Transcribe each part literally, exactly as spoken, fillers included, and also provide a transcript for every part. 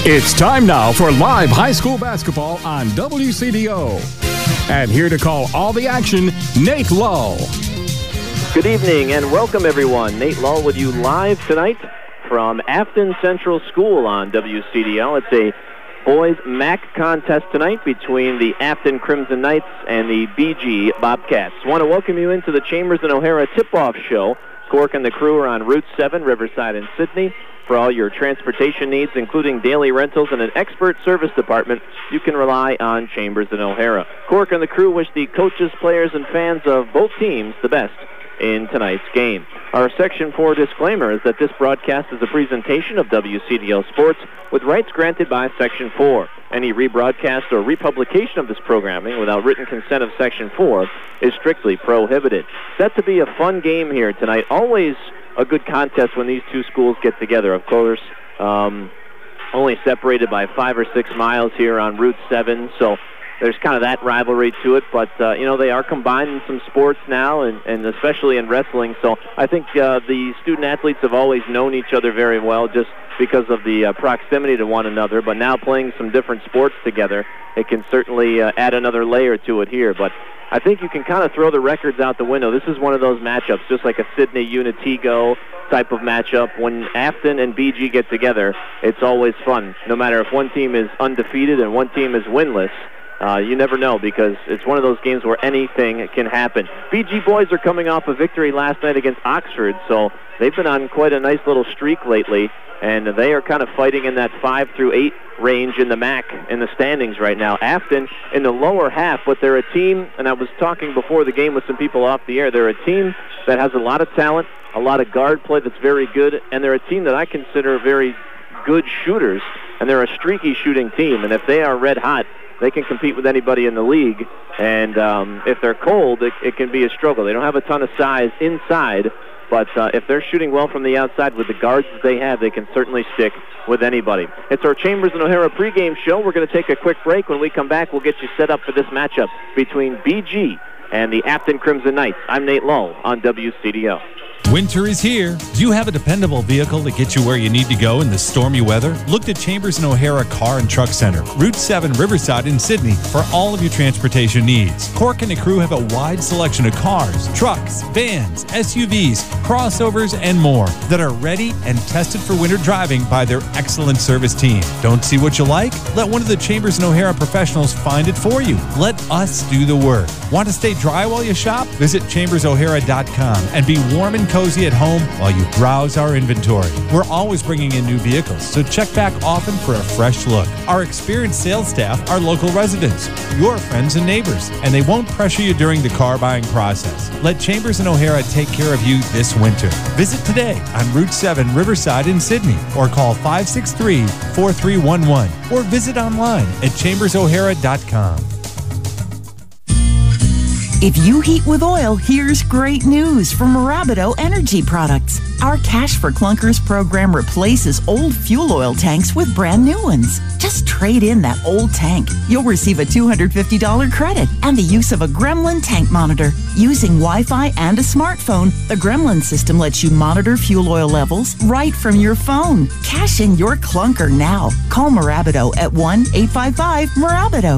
It's time now for live high school basketball on W C D O. And here to call all the action, Nate Lull. Good evening and welcome everyone. Nate Lull with you live tonight from Afton Central School on W C D O. It's a boys M A C contest tonight between the Afton Crimson Knights and the B G Bobcats. I want to welcome you into the Chambers and O'Hara tip-off show. Cork and the crew are on Route seven, Riverside and Sydney. For all your transportation needs, including daily rentals and an expert service department, you can rely on Chambers and O'Hara. Cork and the crew wish the coaches, players, and fans of both teams the best in tonight's game. Our Section four disclaimer is that this broadcast is a presentation of W C D O Sports with rights granted by Section four. Any rebroadcast or republication of this programming without written consent of Section four is strictly prohibited. Set to be a fun game here tonight. Always a good contest when these two schools get together. Of course, um, only separated by five or six miles here on Route seven, so there's kind of that rivalry to it, but, uh, you know, they are combined in some sports now, and, and especially in wrestling, so I think uh, the student-athletes have always known each other very well just because of the uh, proximity to one another, but now playing some different sports together, it can certainly uh, add another layer to it here, but I think you can kind of throw the records out the window. This is one of those matchups, just like a Sydney Unitigo type of matchup. When Afton and B G get together, it's always fun. No matter if one team is undefeated and one team is winless, uh, you never know because it's one of those games where anything can happen. B G boys are coming off a victory last night against Oxford, so they've been on quite a nice little streak lately, and they are kind of fighting in that five through eight range in the M A C in the standings right now. Afton in the lower half, but they're a team, and I was talking before the game with some people off the air, they're a team that has a lot of talent, a lot of guard play that's very good, and they're a team that I consider very good shooters, and they're a streaky shooting team, and if they are red hot, they can compete with anybody in the league, and um, if they're cold, it, it can be a struggle. They don't have a ton of size inside, but uh, if they're shooting well from the outside with the guards that they have, they can certainly stick with anybody. It's our Chambers and O'Hara pregame show. We're going to take a quick break. When we come back, we'll get you set up for this matchup between B G and the Afton Crimson Knights. I'm Nate Lull on W C D O. Winter is here. Do you have a dependable vehicle to get you where you need to go in the stormy weather? Look to Chambers and O'Hara Car and Truck Center, Route seven, Riverside in Sydney, for all of your transportation needs. Cork and the crew have a wide selection of cars, trucks, vans, S U Vs, crossovers, and more that are ready and tested for winter driving by their excellent service team. Don't see what you like? Let one of the Chambers and O'Hara professionals find it for you. Let us do the work. Want to stay dry while you shop? Visit chambers o'hara dot com and be warm and cozy at home while you browse our inventory. We're always bringing in new vehicles, so check back often for a fresh look. Our experienced sales staff are local residents, your friends and neighbors, and they won't pressure you during the car buying process. Let Chambers and O'Hara take care of you this winter. Visit today on Route seven, Riverside in Sydney, or call five six three, four three one one, or visit online at chambers o'hara dot com. If you heat with oil, here's great news from Marabido Energy Products. Our Cash for Clunkers program replaces old fuel oil tanks with brand new ones. Just trade in that old tank. You'll receive a two hundred fifty dollars credit and the use of a Gremlin tank monitor. Using Wi-Fi and a smartphone, the Gremlin system lets you monitor fuel oil levels right from your phone. Cash in your clunker now. Call Marabido at one eight five five Marabido.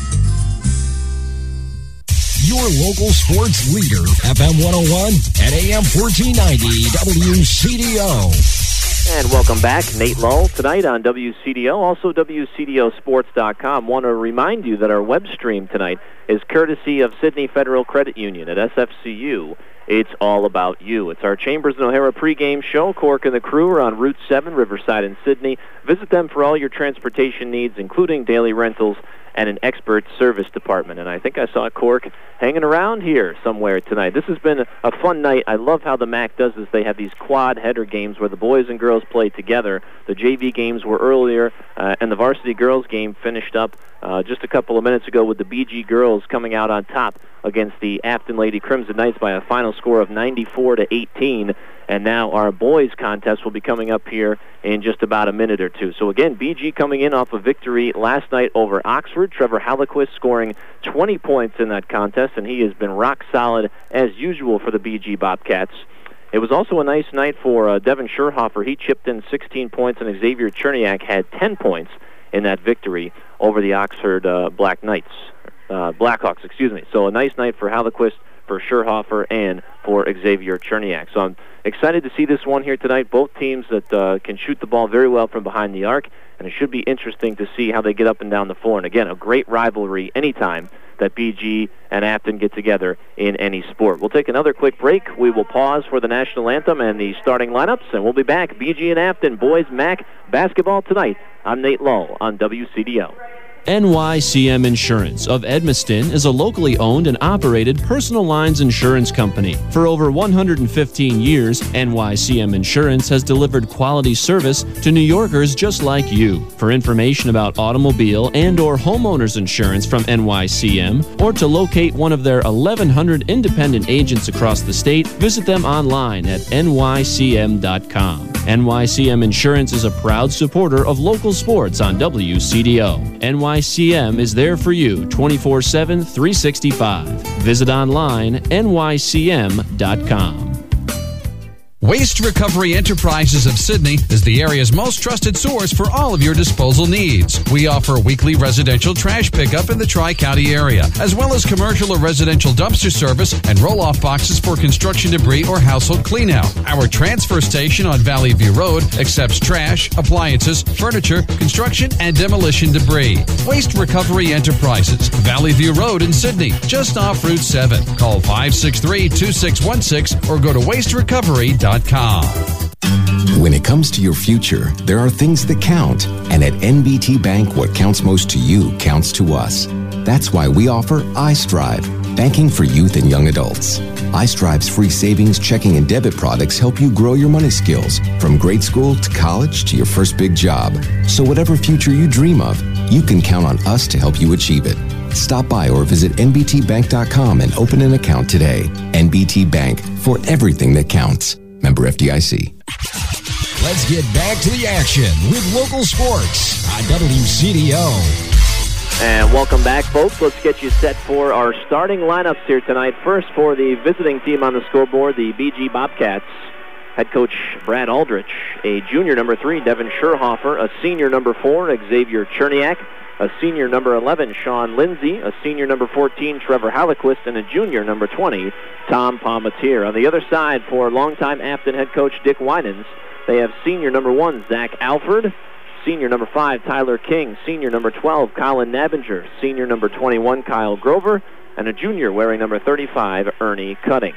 Your local sports leader, F M one oh one and A M fourteen ninety W C D O. And welcome back. Nate Lull tonight on W C D O, also W C D O sports dot com. Want to remind you that our web stream tonight is courtesy of Sydney Federal Credit Union at S F C U. It's all about you. It's our Chambers and O'Hara pregame show. Cork and the crew are on Route seven, Riverside in Sydney. Visit them for all your transportation needs, including daily rentals and an expert service department. And I think I saw Cork hanging around here somewhere tonight. This has been a, a fun night. I love how the M A C does this. They have these quad header games where the boys and girls play together. The J V games were earlier, uh, and the varsity girls game finished up uh, just a couple of minutes ago with the B G girls coming out on top against the Afton Lady Crimson Knights by a final score of ninety-four to eighteen. And now our boys contest will be coming up here in just about a minute or two. So again, B G coming in off a victory last night over Oxford. Trevor Hallequist scoring twenty points in that contest, and he has been rock solid as usual for the B G Bobcats. It was also a nice night for uh, Devin Scherhofer. He chipped in sixteen points, and Xavier Cherniak had ten points in that victory over the Oxford uh, Black Knights, uh, Blackhawks, excuse me. So a nice night for Hallequist, for Scherhofer, and for Xavier Cherniak. So I'm excited to see this one here tonight. Both teams that uh, can shoot the ball very well from behind the arc, and it should be interesting to see how they get up and down the floor. And again, a great rivalry anytime that B G and Afton get together in any sport. We'll take another quick break. We will pause for the national anthem and the starting lineups, and we'll be back. B G and Afton, boys M A C basketball tonight. I'm Nate Lull on W C D O. N Y C M Insurance of Edmiston is a locally owned and operated personal lines insurance company. For over one hundred fifteen years, N Y C M Insurance has delivered quality service to New Yorkers just like you. For information about automobile and or homeowners insurance from N Y C M, or to locate one of their eleven hundred independent agents across the state, visit them online at N Y C M dot com. N Y C M Insurance is a proud supporter of local sports on W C D O. N Y C M is there for you twenty-four seven, three sixty-five. Visit online N Y C M dot com. Waste Recovery Enterprises of Sydney is the area's most trusted source for all of your disposal needs. We offer weekly residential trash pickup in the Tri-County area, as well as commercial or residential dumpster service and roll-off boxes for construction debris or household cleanout. Our transfer station on Valley View Road accepts trash, appliances, furniture, construction, and demolition debris. Waste Recovery Enterprises, Valley View Road in Sydney, just off Route seven. Call five six three, two six one six or go to waste recovery dot com. When it comes to your future, there are things that count. And at N B T Bank, what counts most to you counts to us. That's why we offer iStrive, banking for youth and young adults. iStrive's free savings, checking, and debit products help you grow your money skills from grade school to college to your first big job. So whatever future you dream of, you can count on us to help you achieve it. Stop by or visit N B T bank dot com and open an account today. N B T Bank, for everything that counts. Member F D I C. Let's get back to the action with local sports on W C D O. And welcome back, folks. Let's get you set for our starting lineups here tonight. First, for the visiting team on the scoreboard, the B G Bobcats. Head coach Brad Aldrich, a junior number three, Devin Scherhofer, a senior number four, Xavier Cherniak, a senior number eleven, Sean Lindsay, a senior number fourteen, Trevor Hallequist, and a junior number twenty, Tom Palmatier. On the other side, for longtime Afton head coach Dick Winans, they have senior number one, Zach Alford, senior number five, Tyler King, senior number twelve, Colin Nabinger, senior number twenty-one, Kyle Grover, and a junior wearing number thirty-five, Ernie Cutting.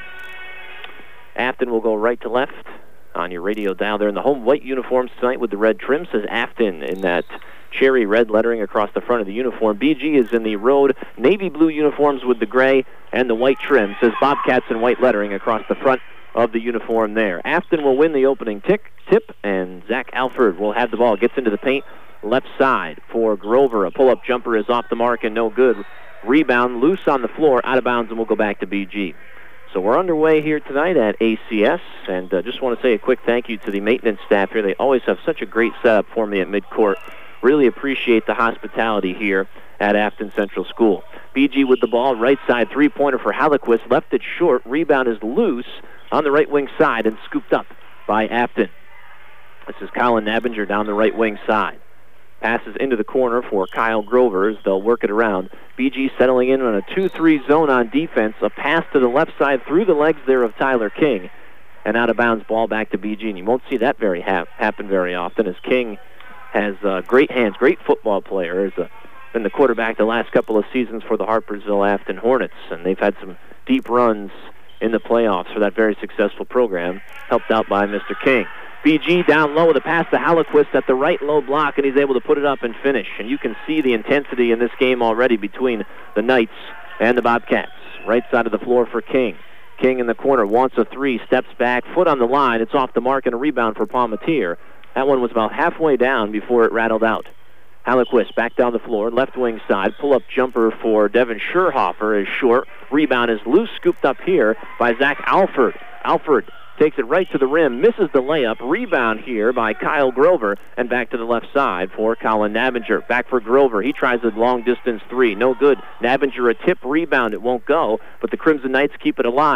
Afton will go right to left on your radio dial. They're in the home white uniforms tonight with the red trim. Says Afton in that cherry red lettering across the front of the uniform. B G is in the road navy blue uniforms with the gray and the white trim. Says Bobcats in white lettering across the front of the uniform there. Afton will win the opening tick, tip, and Zach Alford will have the ball. Gets into the paint, left side for Grover. A pull-up jumper is off the mark and no good. Rebound loose on the floor, out of bounds, and will go back to B G. So we're underway here tonight at A C S, and uh, just want to say a quick thank you to the maintenance staff here. They always have such a great setup for me at midcourt. Really appreciate the hospitality here at Afton Central School. B G with the ball, right side three-pointer for Hallequist, left it short. Rebound is loose on the right wing side and scooped up by Afton. This is Colin Nabinger down the right wing side. Passes into the corner for Kyle Grover as they'll work it around. B G settling in on a two three zone on defense. A pass to the left side through the legs there of Tyler King. And out of bounds ball back to B G. And you won't see that very ha- happen very often as King has uh, great hands, great football player. Has uh, been the quarterback the last couple of seasons for the Harpersville Afton Hornets. And they've had some deep runs in the playoffs for that very successful program, helped out by Mister King. B G down low with a pass to Hallequist at the right low block, and he's able to put it up and finish. And you can see the intensity in this game already between the Knights and the Bobcats. Right side of the floor for King. King in the corner wants a three, steps back, foot on the line. It's off the mark and a rebound for Palmatier. That one was about halfway down before it rattled out. Hallequist back down the floor, left wing side. Pull-up jumper for Devin Scherhofer is short. Rebound is loose, scooped up here by Zach Alford. Alford takes it right to the rim, misses the layup. Rebound here by Kyle Grover, and back to the left side for Colin Nabinger. Back for Grover. He tries a long-distance three. No good. Nabinger a tip rebound. It won't go, but the Crimson Knights keep it alive.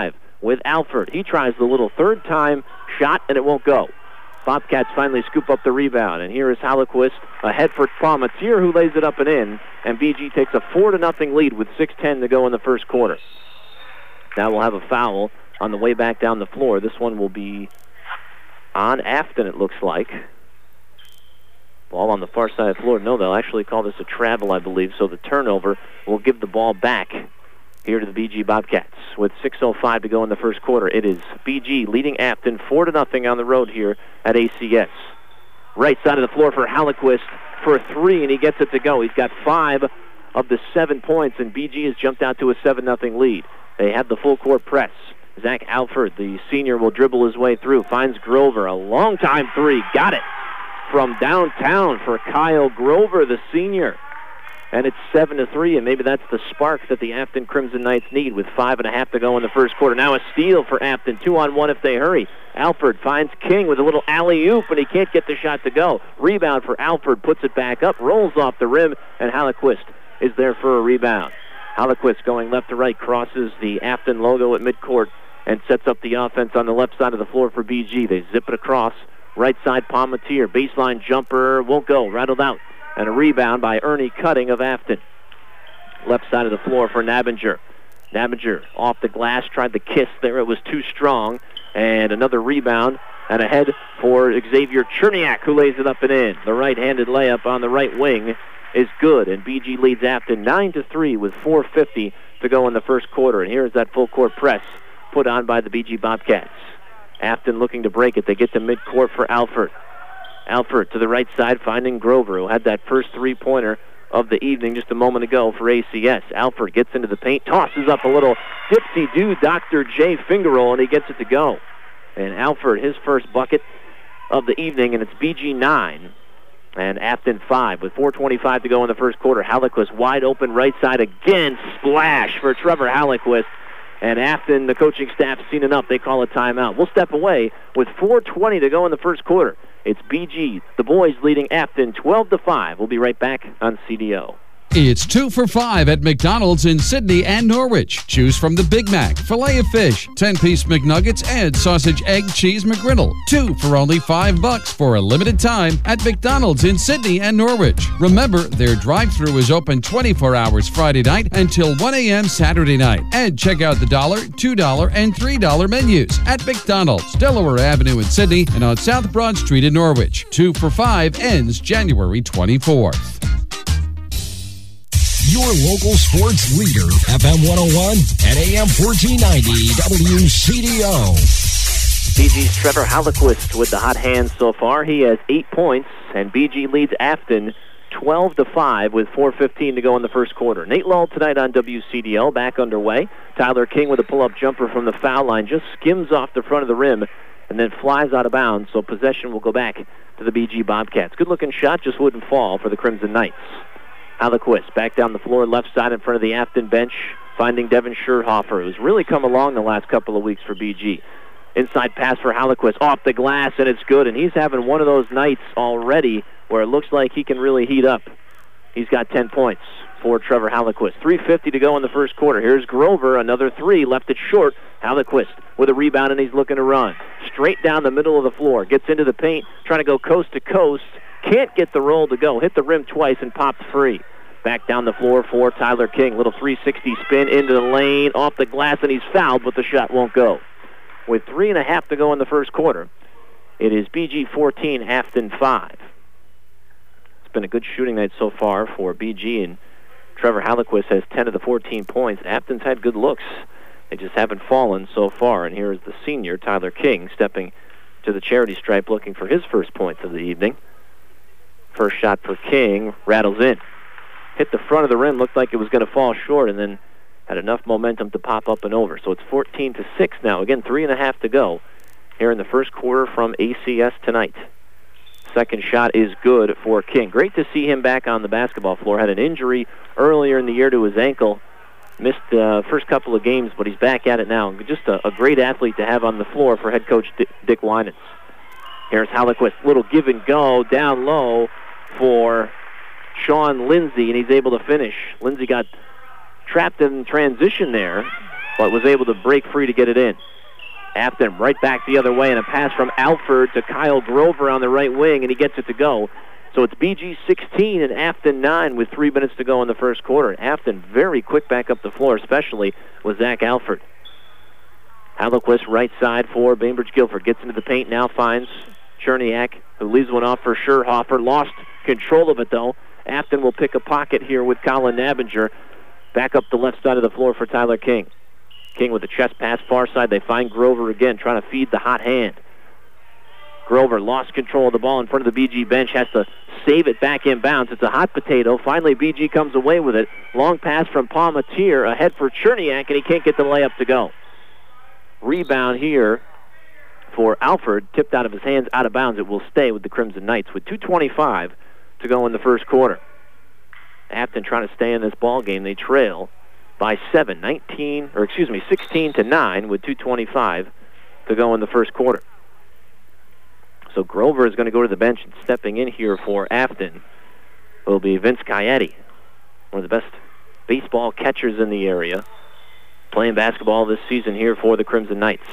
with Alford. He tries the little third-time shot, and it won't go. Bobcats finally scoop up the rebound, and here is Hallequist ahead for Palmatier, who lays it up and in, and B G takes a four to nothing lead with six ten to go in the first quarter. Now we'll have a foul on the way back down the floor. This one will be on Afton, it looks like. Ball on the far side of the floor. No, they'll actually call this a travel, I believe, so the turnover will give the ball back here to the B G Bobcats with six oh five to go in the first quarter. It is B G leading Afton four to nothing on the road here at A C S. Right side of the floor for Hallequist for a three, and he gets it to go. He's got five of the seven points, and B G has jumped out to a seven nothing lead. They have the full court press. Zach Alford, the senior, will dribble his way through. Finds Grover, a long time three. Got it from downtown for Kyle Grover, the senior. And it's seven to three, and maybe that's the spark that the Afton Crimson Knights need with five and a half to go in the first quarter. Now a steal for Afton, two on one if they hurry. Alford finds King with a little alley-oop, and he can't get the shot to go. Rebound for Alford, puts it back up, rolls off the rim, and Hallequist is there for a rebound. Hallequist going left to right, crosses the Afton logo at midcourt, and sets up the offense on the left side of the floor for B G. They zip it across. Right side, Palmatier. Baseline jumper won't go. Rattled out. And a rebound by Ernie Cutting of Afton. Left side of the floor for Nabinger. Nabinger off the glass, tried the kiss there. It was too strong. And another rebound and ahead for Xavier Cherniak, who lays it up and in. The right-handed layup on the right wing is good. And B G leads Afton nine to three with four fifty to go in the first quarter. And here's that full court press put on by the B G Bobcats. Afton looking to break it. They get to midcourt for Alford. Alford to the right side, finding Grover, who had that first three-pointer of the evening just a moment ago for A C S. Alford gets into the paint, tosses up a little dipsy-do Doctor J finger roll, and he gets it to go. And Alford, his first bucket of the evening, and it's B G nine and Afton five with four twenty-five to go in the first quarter. Hallequist wide open right side again. Splash for Trevor Hallequist. And Afton, the coaching staff, has seen enough. They call a timeout. We'll step away with four twenty to go in the first quarter. It's B G, the boys leading Afton twelve to five. We'll be right back on C D O. It's two for five at McDonald's in Sydney and Norwich. Choose from the Big Mac, filet of fish, ten-piece McNuggets, and sausage, egg, cheese McGriddle. Two for only five bucks for a limited time at McDonald's in Sydney and Norwich. Remember, their drive-thru is open twenty-four hours Friday night until one a.m. Saturday night. And check out the dollar, two dollar, and three dollar menus at McDonald's, Delaware Avenue in Sydney and on South Broad Street in Norwich. Two for five ends January twenty-fourth. Your local sports leader, F M one oh one and A M fourteen ninety W C D O. B G's Trevor Hallequist with the hot hand so far. He has eight points, and B G leads Afton twelve to five with four fifteen to go in the first quarter. Nate Lull tonight on W C D L, back underway. Tyler King with a pull-up jumper from the foul line, just skims off the front of the rim and then flies out of bounds, so possession will go back to the B G Bobcats. Good-looking shot, just wouldn't fall for the Crimson Knights. Hallequist back down the floor, left side in front of the Afton bench, finding Devin Scherhofer, who's really come along the last couple of weeks for B G. Inside pass for Hallequist, off the glass, and it's good. And he's having one of those nights already where it looks like he can really heat up. He's got ten points for Trevor Hallequist. three fifty to go in the first quarter. Here's Grover, another three, left it short. Hallequist with a rebound, and he's looking to run. Straight down the middle of the floor, gets into the paint, trying to go coast to coast. Can't get the roll to go. Hit the rim twice and popped free. Back down the floor for Tyler King. Little three sixty spin into the lane, off the glass, and he's fouled, but the shot won't go. With three and a half to go in the first quarter, it is B G fourteen, Afton five. It's been a good shooting night so far for B G, and Trevor Hallequist has ten of the fourteen points. Afton's had good looks. They just haven't fallen so far, and here is the senior, Tyler King, stepping to the charity stripe looking for his first points of the evening. First shot for King, rattles in. Hit the front of the rim, looked like it was going to fall short, and then had enough momentum to pop up and over. So it's fourteen to six now. Again, three and a half to go here in the first quarter from A C S tonight. Second shot is good for King. Great to see him back on the basketball floor. Had an injury earlier in the year to his ankle. Missed the uh, first couple of games, but he's back at it now. Just a, a great athlete to have on the floor for head coach D- Dick Winans. Here's Hallequist. Little give and go down low for Sean Lindsay, and he's able to finish. Lindsay got trapped in transition there, but was able to break free to get it in. Afton right back the other way, and a pass from Alford to Kyle Grover on the right wing, and he gets it to go. So it's B G sixteen and Afton nine with three minutes to go in the first quarter. Afton very quick back up the floor, especially with Zach Alford. Hallequist right side for Bainbridge Guilford. Gets into the paint, now finds Cherniak, who leaves one off for Scherhofer. Lost control of it, though. Afton will pick a pocket here with Colin Nabinger. Back up the left side of the floor for Tyler King. King with a chest pass far side. They find Grover again, trying to feed the hot hand. Grover lost control of the ball in front of the B G bench, has to save it back inbounds. It's a hot potato. Finally, B G comes away with it. Long pass from Palmatier, ahead for Cherniak, and he can't get the layup to go. Rebound here for Alford, tipped out of his hands, out of bounds. It will stay with the Crimson Knights with two twenty-five to go in the first quarter. Afton trying to stay in this ball game. They trail by seven, nineteen, or excuse me, sixteen to nine with two twenty-five to go in the first quarter. So Grover is going to go to the bench, and stepping in here for Afton will be Vince Caietti, one of the best baseball catchers in the area, playing basketball this season here for the Crimson Knights.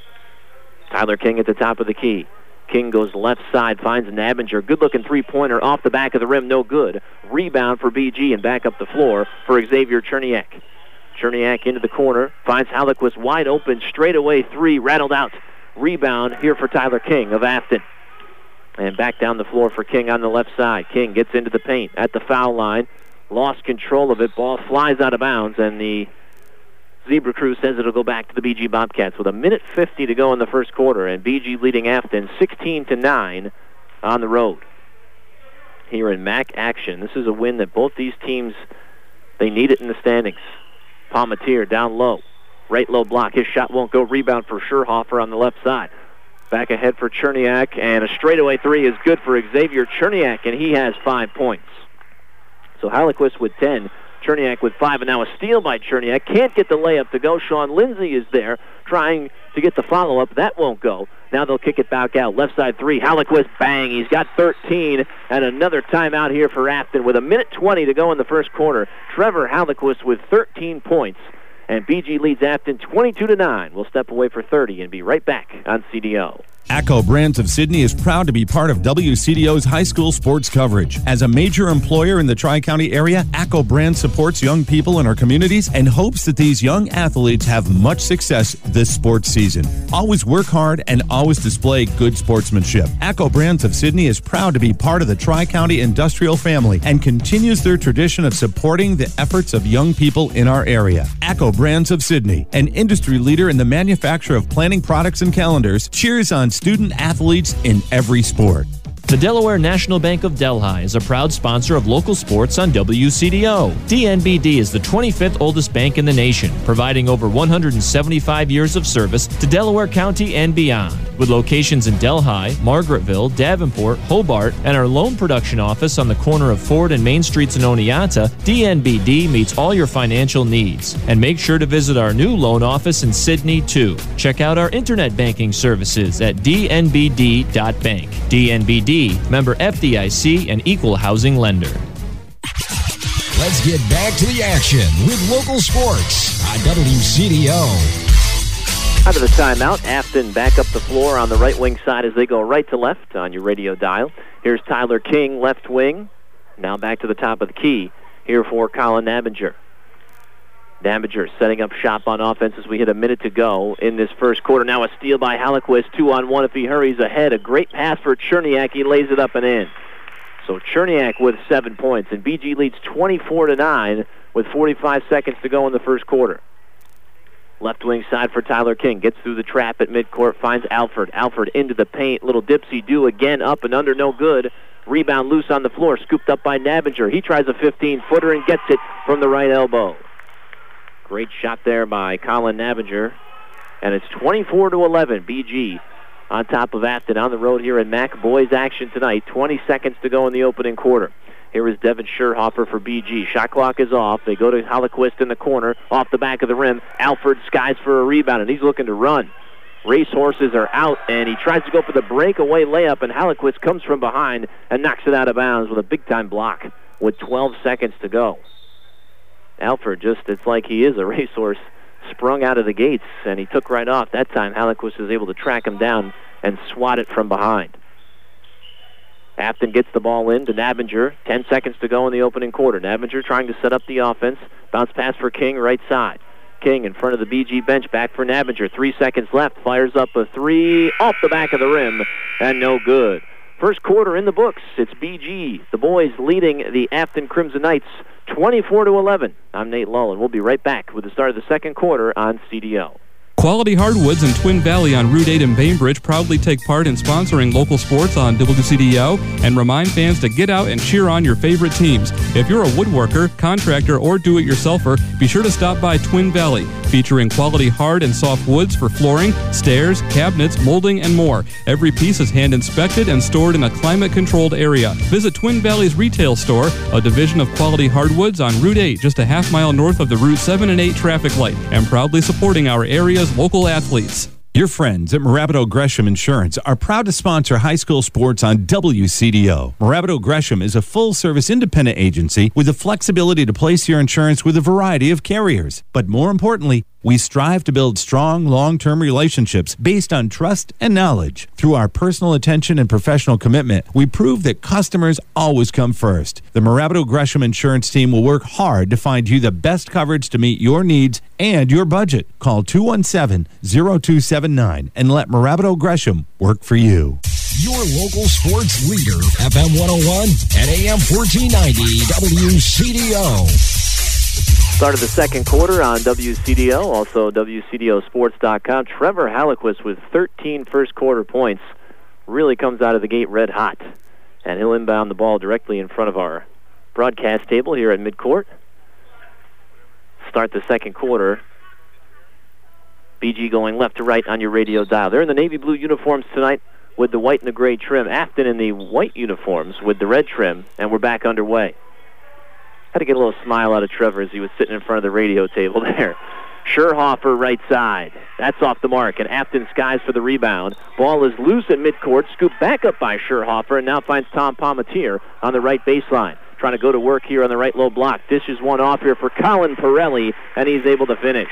Tyler King at the top of the key. King goes left side, finds Nabinger. Good-looking three-pointer off the back of the rim, no good. Rebound for B G and back up the floor for Xavier Cherniak. Cherniak into the corner, finds Hallequist wide open, straightaway three, rattled out. Rebound here for Tyler King of Afton. And back down the floor for King on the left side. King gets into the paint at the foul line. Lost control of it. Ball flies out of bounds, and the Zebra Crew says it'll go back to the B G Bobcats with a minute fifty to go in the first quarter, and B G leading Afton sixteen to nine on the road. Here in M A C action, this is a win that both these teams, they need it in the standings. Palmatier down low. Right low block. His shot won't go. Rebound for Scherhofer on the left side. Back ahead for Cherniak, and a straightaway three is good for Xavier Cherniak, and he has five points. So Hallequist with ten, Cherniak with five, and now a steal by Cherniak. Can't get the layup to go. Sean Lindsay is there trying to get the follow-up. That won't go. Now they'll kick it back out. Left side three, Hallequist, bang. He's got thirteen, and another timeout here for Afton with a minute twenty to go in the first quarter. Trevor Hallequist with thirteen points. And B G leads Afton twenty-two to nine. We'll step away for thirty and be right back on C D O. ACCO Brands of Sydney is proud to be part of W C D O's high school sports coverage. As a major employer in the Tri-County area, ACCO Brands supports young people in our communities and hopes that these young athletes have much success this sports season. Always work hard and always display good sportsmanship. ACCO Brands of Sydney is proud to be part of the Tri-County industrial family and continues their tradition of supporting the efforts of young people in our area. ACCO Brands of Sydney, an industry leader in the manufacture of planning products and calendars, cheers on student athletes in every sport. The Delaware National Bank of Delhi is a proud sponsor of local sports on W C D O. D N B D is the twenty-fifth oldest bank in the nation, providing over one hundred seventy-five years of service to Delaware County and beyond. With locations in Delhi, Margaretville, Davenport, Hobart, and our loan production office on the corner of Ford and Main Streets in Oneonta, D N B D meets all your financial needs. And make sure to visit our new loan office in Sydney, too. Check out our internet banking services at d n b d dot bank. D N B D, member F D I C and equal housing lender. Let's get back to the action with local sports on W C D O. Out of the timeout, Afton back up the floor on the right wing side as they go right to left on your radio dial. Here's Tyler King, left wing. Now back to the top of the key here for Colin Nabinger. Nabinger setting up shop on offense as we hit a minute to go in this first quarter. Now a steal by Hallequist, two on one if he hurries ahead. A great pass for Cherniak. He lays it up and in. So Cherniak with seven points, and B G leads twenty-four to nine with forty-five seconds to go in the first quarter. Left wing side for Tyler King. Gets through the trap at midcourt, finds Alford. Alford into the paint. Little dipsy-do again, up and under, no good. Rebound loose on the floor, scooped up by Nabinger. He tries a fifteen-footer and gets it from the right elbow. Great shot there by Colin Nabinger. And it's twenty-four to eleven. B G on top of Afton on the road here in M A C boys action tonight. twenty seconds to go in the opening quarter. Here is Devin Scherhofer for B G. Shot clock is off. They go to Hallequist in the corner, off the back of the rim. Alford skies for a rebound, and he's looking to run. Racehorses are out, and he tries to go for the breakaway layup, and Hallequist comes from behind and knocks it out of bounds with a big-time block with twelve seconds to go. Alford just, it's like he is a racehorse, sprung out of the gates, and he took right off. That time, Hallequist was able to track him down and swat it from behind. Afton gets the ball in to Nabinger. Ten seconds to go in the opening quarter. Nabinger trying to set up the offense. Bounce pass for King, right side. King in front of the B G bench, back for Nabinger. Three seconds left. Fires up a three off the back of the rim, and no good. First quarter in the books. It's B G, the boys leading the Afton Crimson Knights twenty-four to eleven. I'm Nate Lull, and we'll be right back with the start of the second quarter on C D O. Quality Hardwoods in Twin Valley on Route eight in Bainbridge proudly take part in sponsoring local sports on W C D O and remind fans to get out and cheer on your favorite teams. If you're a woodworker, contractor, or do-it-yourselfer, be sure to stop by Twin Valley, featuring quality hard and soft woods for flooring, stairs, cabinets, molding, and more. Every piece is hand-inspected and stored in a climate-controlled area. Visit Twin Valley's retail store, a division of Quality Hardwoods on Route eight, just a half mile north of the Route seven and eight traffic light, and proudly supporting our area's local athletes. Your friends at Morabito Gresham Insurance are proud to sponsor high school sports on W C D O. Morabito Gresham is a full-service independent agency with the flexibility to place your insurance with a variety of carriers. But more importantly, we strive to build strong, long-term relationships based on trust and knowledge. Through our personal attention and professional commitment, we prove that customers always come first. The Morabito Gresham Insurance team will work hard to find you the best coverage to meet your needs and your budget. Call two one seven, zero two seven nine and let Morabito Gresham work for you. Your local sports leader, F M one oh one and A M fourteen ninety W C D O. Start of the second quarter on W C D O, also W C D O sports dot com. Trevor Hallequist with thirteen first quarter points really comes out of the gate red hot. And he'll inbound the ball directly in front of our broadcast table here at midcourt. Start the second quarter. B G going left to right on your radio dial. They're in the navy blue uniforms tonight with the white and the gray trim. Afton in the white uniforms with the red trim, and we're back underway. Had to get a little smile out of Trevor as he was sitting in front of the radio table there. Scherhofer right side. That's off the mark, and Afton skies for the rebound. Ball is loose at midcourt, scooped back up by Scherhofer, and now finds Tom Palmatier on the right baseline. Trying to go to work here on the right low block. Dishes one off here for Colin Pirelli, and he's able to finish.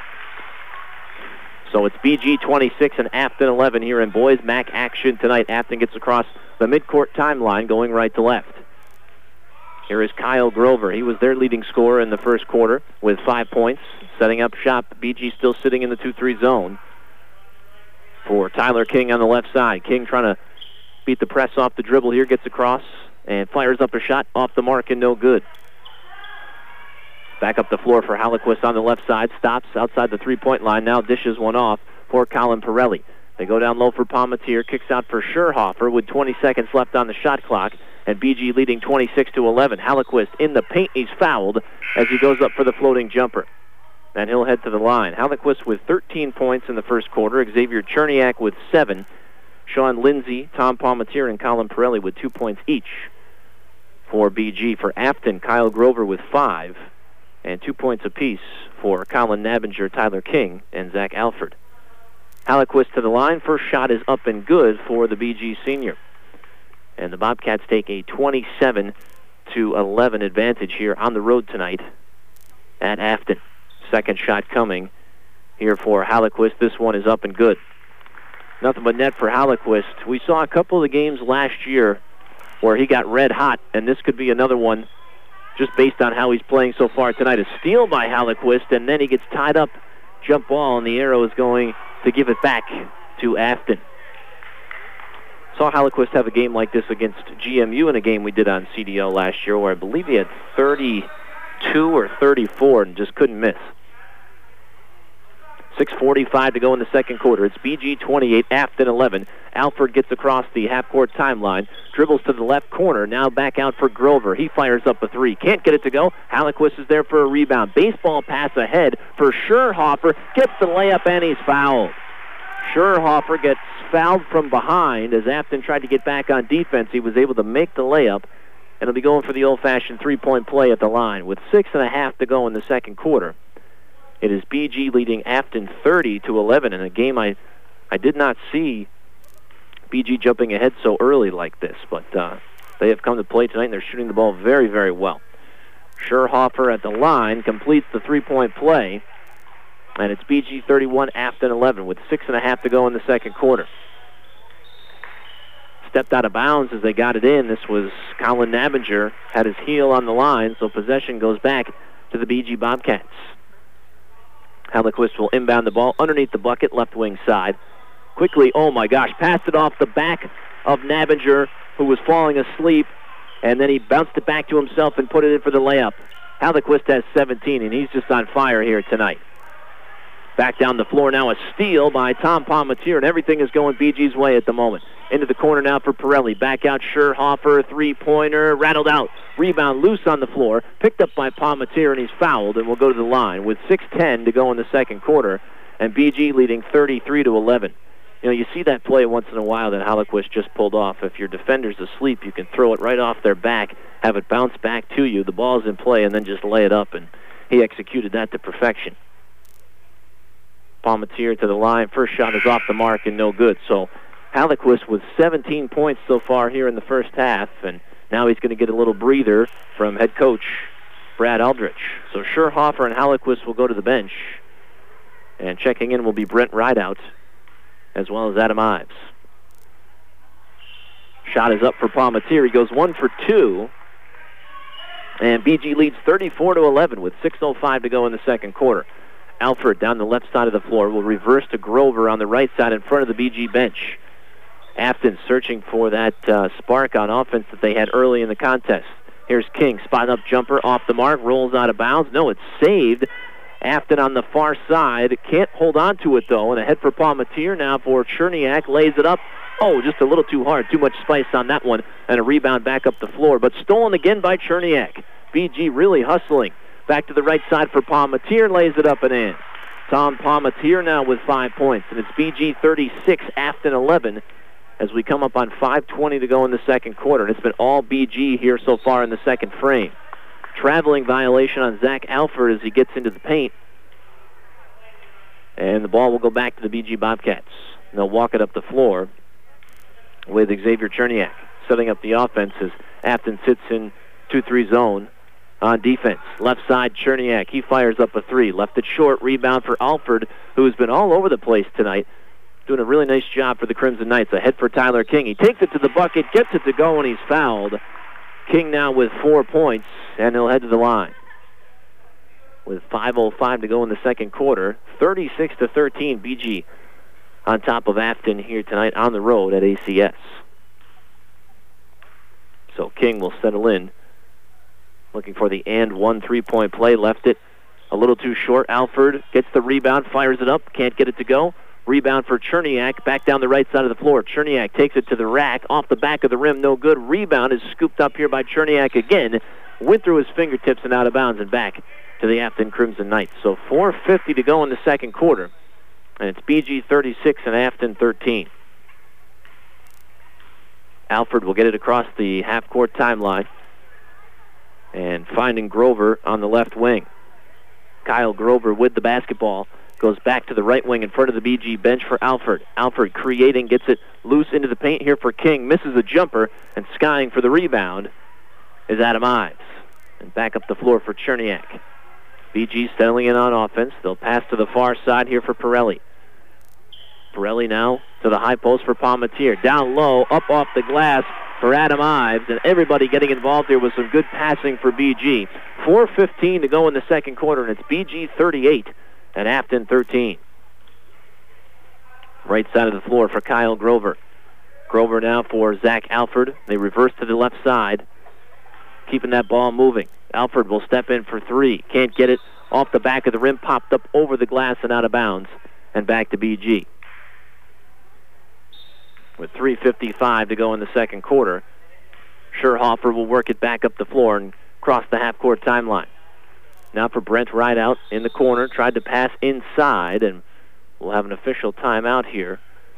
So it's B G twenty-six and Afton eleven here in boys M A C action tonight. Afton gets across the midcourt timeline going right to left. Here is Kyle Grover. He was their leading scorer in the first quarter with five points. Setting up shop, B G still sitting in the two three zone for Tyler King on the left side. King trying to beat the press off the dribble here, gets across and fires up a shot off the mark and no good. Back up the floor for Hallequist on the left side. Stops outside the three-point line. Now dishes one off for Colin Pirelli. They go down low for Palmatier. Kicks out for Scherhofer with twenty seconds left on the shot clock. And B G leading twenty-six to eleven. Hallequist in the paint. He's fouled as he goes up for the floating jumper. And he'll head to the line. Hallequist with thirteen points in the first quarter. Xavier Cherniak with seven. Sean Lindsay, Tom Palmatier, and Colin Pirelli with two points each for B G. For Afton, Kyle Grover with five. And two points apiece for Colin Nabinger, Tyler King, and Zach Alford. Hallequist to the line. First shot is up and good for the B G senior. And the Bobcats take a twenty-seven to eleven advantage here on the road tonight at Afton. Second shot coming here for Hallequist. This one is up and good. Nothing but net for Hallequist. We saw a couple of the games last year where he got red hot, and this could be another one just based on how he's playing so far tonight. A steal by Hallequist, and then he gets tied up. Jump ball, and the arrow is going to give it back to Afton. Saw Hallequist have a game like this against G M U in a game we did on C D O last year where I believe he had thirty-two or thirty-four and just couldn't miss. six forty-five to go in the second quarter. It's B G twenty-eight, Afton eleven. Alford gets across the half-court timeline, dribbles to the left corner, now back out for Grover. He fires up a three. Can't get it to go. Hallequist is there for a rebound. Baseball pass ahead for Scherhofer. Gets the layup, and he's fouled. Scherhofer gets fouled from behind as Afton tried to get back on defense. He was able to make the layup, and he'll be going for the old-fashioned three-point play at the line. With six and a half to go in the second quarter, it is B G leading Afton thirty to eleven in a game I, I did not see B G jumping ahead so early like this, but uh, they have come to play tonight, and they're shooting the ball very, very well. Scherhofer at the line completes the three-point play, And it's B G thirty-one, Afton eleven, with six and a half to go in the second quarter. Stepped out of bounds as they got it in. This was Colin Nabinger, had his heel on the line, so possession goes back to the B G Bobcats. Hallequist will inbound the ball underneath the bucket, left wing side. Quickly, oh my gosh, passed it off the back of Nabinger, who was falling asleep, and then he bounced it back to himself and put it in for the layup. Hallequist has seventeen, and he's just on fire here tonight. Back down the floor now, a steal by Tom Palmatier, and everything is going B G's way at the moment. Into the corner now for Pirelli. Back out Scherhofer, three-pointer, rattled out. Rebound loose on the floor, picked up by Palmatier, and he's fouled, and will go to the line with six ten to go in the second quarter, and B G leading thirty-three to eleven. You know, you see that play once in a while that Hallequist just pulled off. If your defender's asleep, you can throw it right off their back, have it bounce back to you, the ball's in play, and then just lay it up, and he executed that to perfection. Palmatier to the line. First shot is off the mark and no good. So Hallequist with seventeen points so far here in the first half, and now he's going to get a little breather from head coach Brad Aldrich. So Scherhofer and Hallequist will go to the bench, and checking in will be Brent Rideout as well as Adam Ives. Shot is up for Palmatier. He goes one for two, and B G leads thirty-four to eleven with six oh five to go in the second quarter. Alford down the left side of the floor will reverse to Grover on the right side in front of the B G bench. Afton searching for that uh, spark on offense that they had early in the contest. Here's King, spot up jumper off the mark, rolls out of bounds. No, it's saved. Afton on the far side, can't hold on to it though, and ahead for Palmatier now for Cherniak, lays it up. Oh, just a little too hard, too much spice on that one, and a rebound back up the floor, but stolen again by Cherniak. B G really hustling. Back to the right side for Palmatier, lays it up and in. Tom Palmatier now with five points, and it's B G thirty-six, Afton eleven, as we come up on five twenty to go in the second quarter. And it's been all B G here so far in the second frame. Traveling violation on Zach Alford as he gets into the paint. And the ball will go back to the B G Bobcats. And they'll walk it up the floor with Xavier Cherniak setting up the offense as Afton sits in two three zone. On defense, left side, Cherniak. He fires up a three. Left it short. Rebound for Alford, who's been all over the place tonight. Doing a really nice job for the Crimson Knights. Ahead for Tyler King. He takes it to the bucket, gets it to go, and he's fouled. King now with four points, and he'll head to the line. With five oh five to go in the second quarter, thirty-six to thirteen, B G on top of Afton here tonight on the road at A C S. So King will settle in. Looking for the and one three-point play. Left it a little too short. Alford gets the rebound, fires it up, can't get it to go. Rebound for Cherniak, back down the right side of the floor. Cherniak takes it to the rack, off the back of the rim, no good. Rebound is scooped up here by Cherniak again. Went through his fingertips and out of bounds and back to the Afton Crimson Knights. So four fifty to go in the second quarter. And it's B G thirty-six and Afton thirteen. Alford will get it across the half-court timeline. And finding Grover on the left wing. Kyle Grover with the basketball. Goes back to the right wing in front of the B G bench for Alford. Alford creating, gets it loose into the paint here for King. Misses a jumper, and skying for the rebound is Adam Ives. And back up the floor for Cherniak. B G settling in on offense. They'll pass to the far side here for Pirelli. Pirelli now to the high post for Palmatier. Down low, up off the glass for Adam Ives, and everybody getting involved here with some good passing for B G. four fifteen to go in the second quarter, and it's B G thirty-eight and Afton thirteen. Right side of the floor for Kyle Grover. Grover now for Zach Alford. They reverse to the left side, keeping that ball moving. Alford will step in for three. Can't get it off the back of the rim, popped up over the glass and out of bounds, and back to B G. With three fifty-five to go in the second quarter, Scherhofer will work it back up the floor and cross the half-court timeline. Now for Brent Rideout in the corner, tried to pass inside, and we'll have an official timeout here.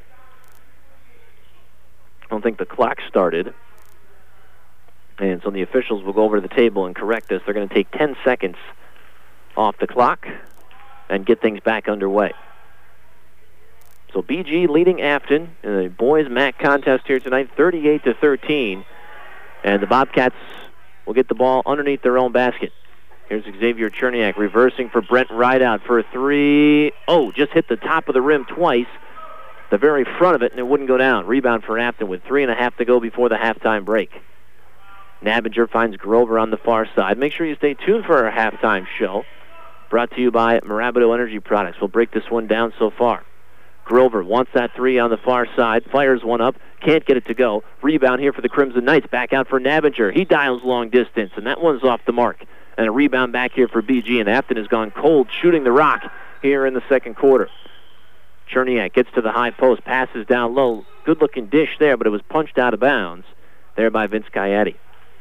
I don't think the clock started. And so the officials will go over to the table and correct this. They're going to take ten seconds off the clock and get things back underway. So B G leading Afton in the boys' M A C contest here tonight, thirty-eight to thirteen. And the Bobcats will get the ball underneath their own basket. Here's Xavier Cherniak reversing for Brent Rideout for a three. Oh, just hit the top of the rim twice, the very front of it, and it wouldn't go down. Rebound for Afton with three and a half to go before the halftime break. Nabinger finds Grover on the far side. Make sure you stay tuned for our halftime show. Brought to you by Mirabito Energy Products. We'll break this one down so far. Grover wants that three on the far side. Fires one up. Can't get it to go. Rebound here for the Crimson Knights. Back out for Nabinger. He dials long distance, and that one's off the mark. And a rebound back here for B G, and Afton has gone cold shooting the rock here in the second quarter. Cherniak gets to the high post, passes down low. Good-looking dish there, but it was punched out of bounds there by Vince Cayati.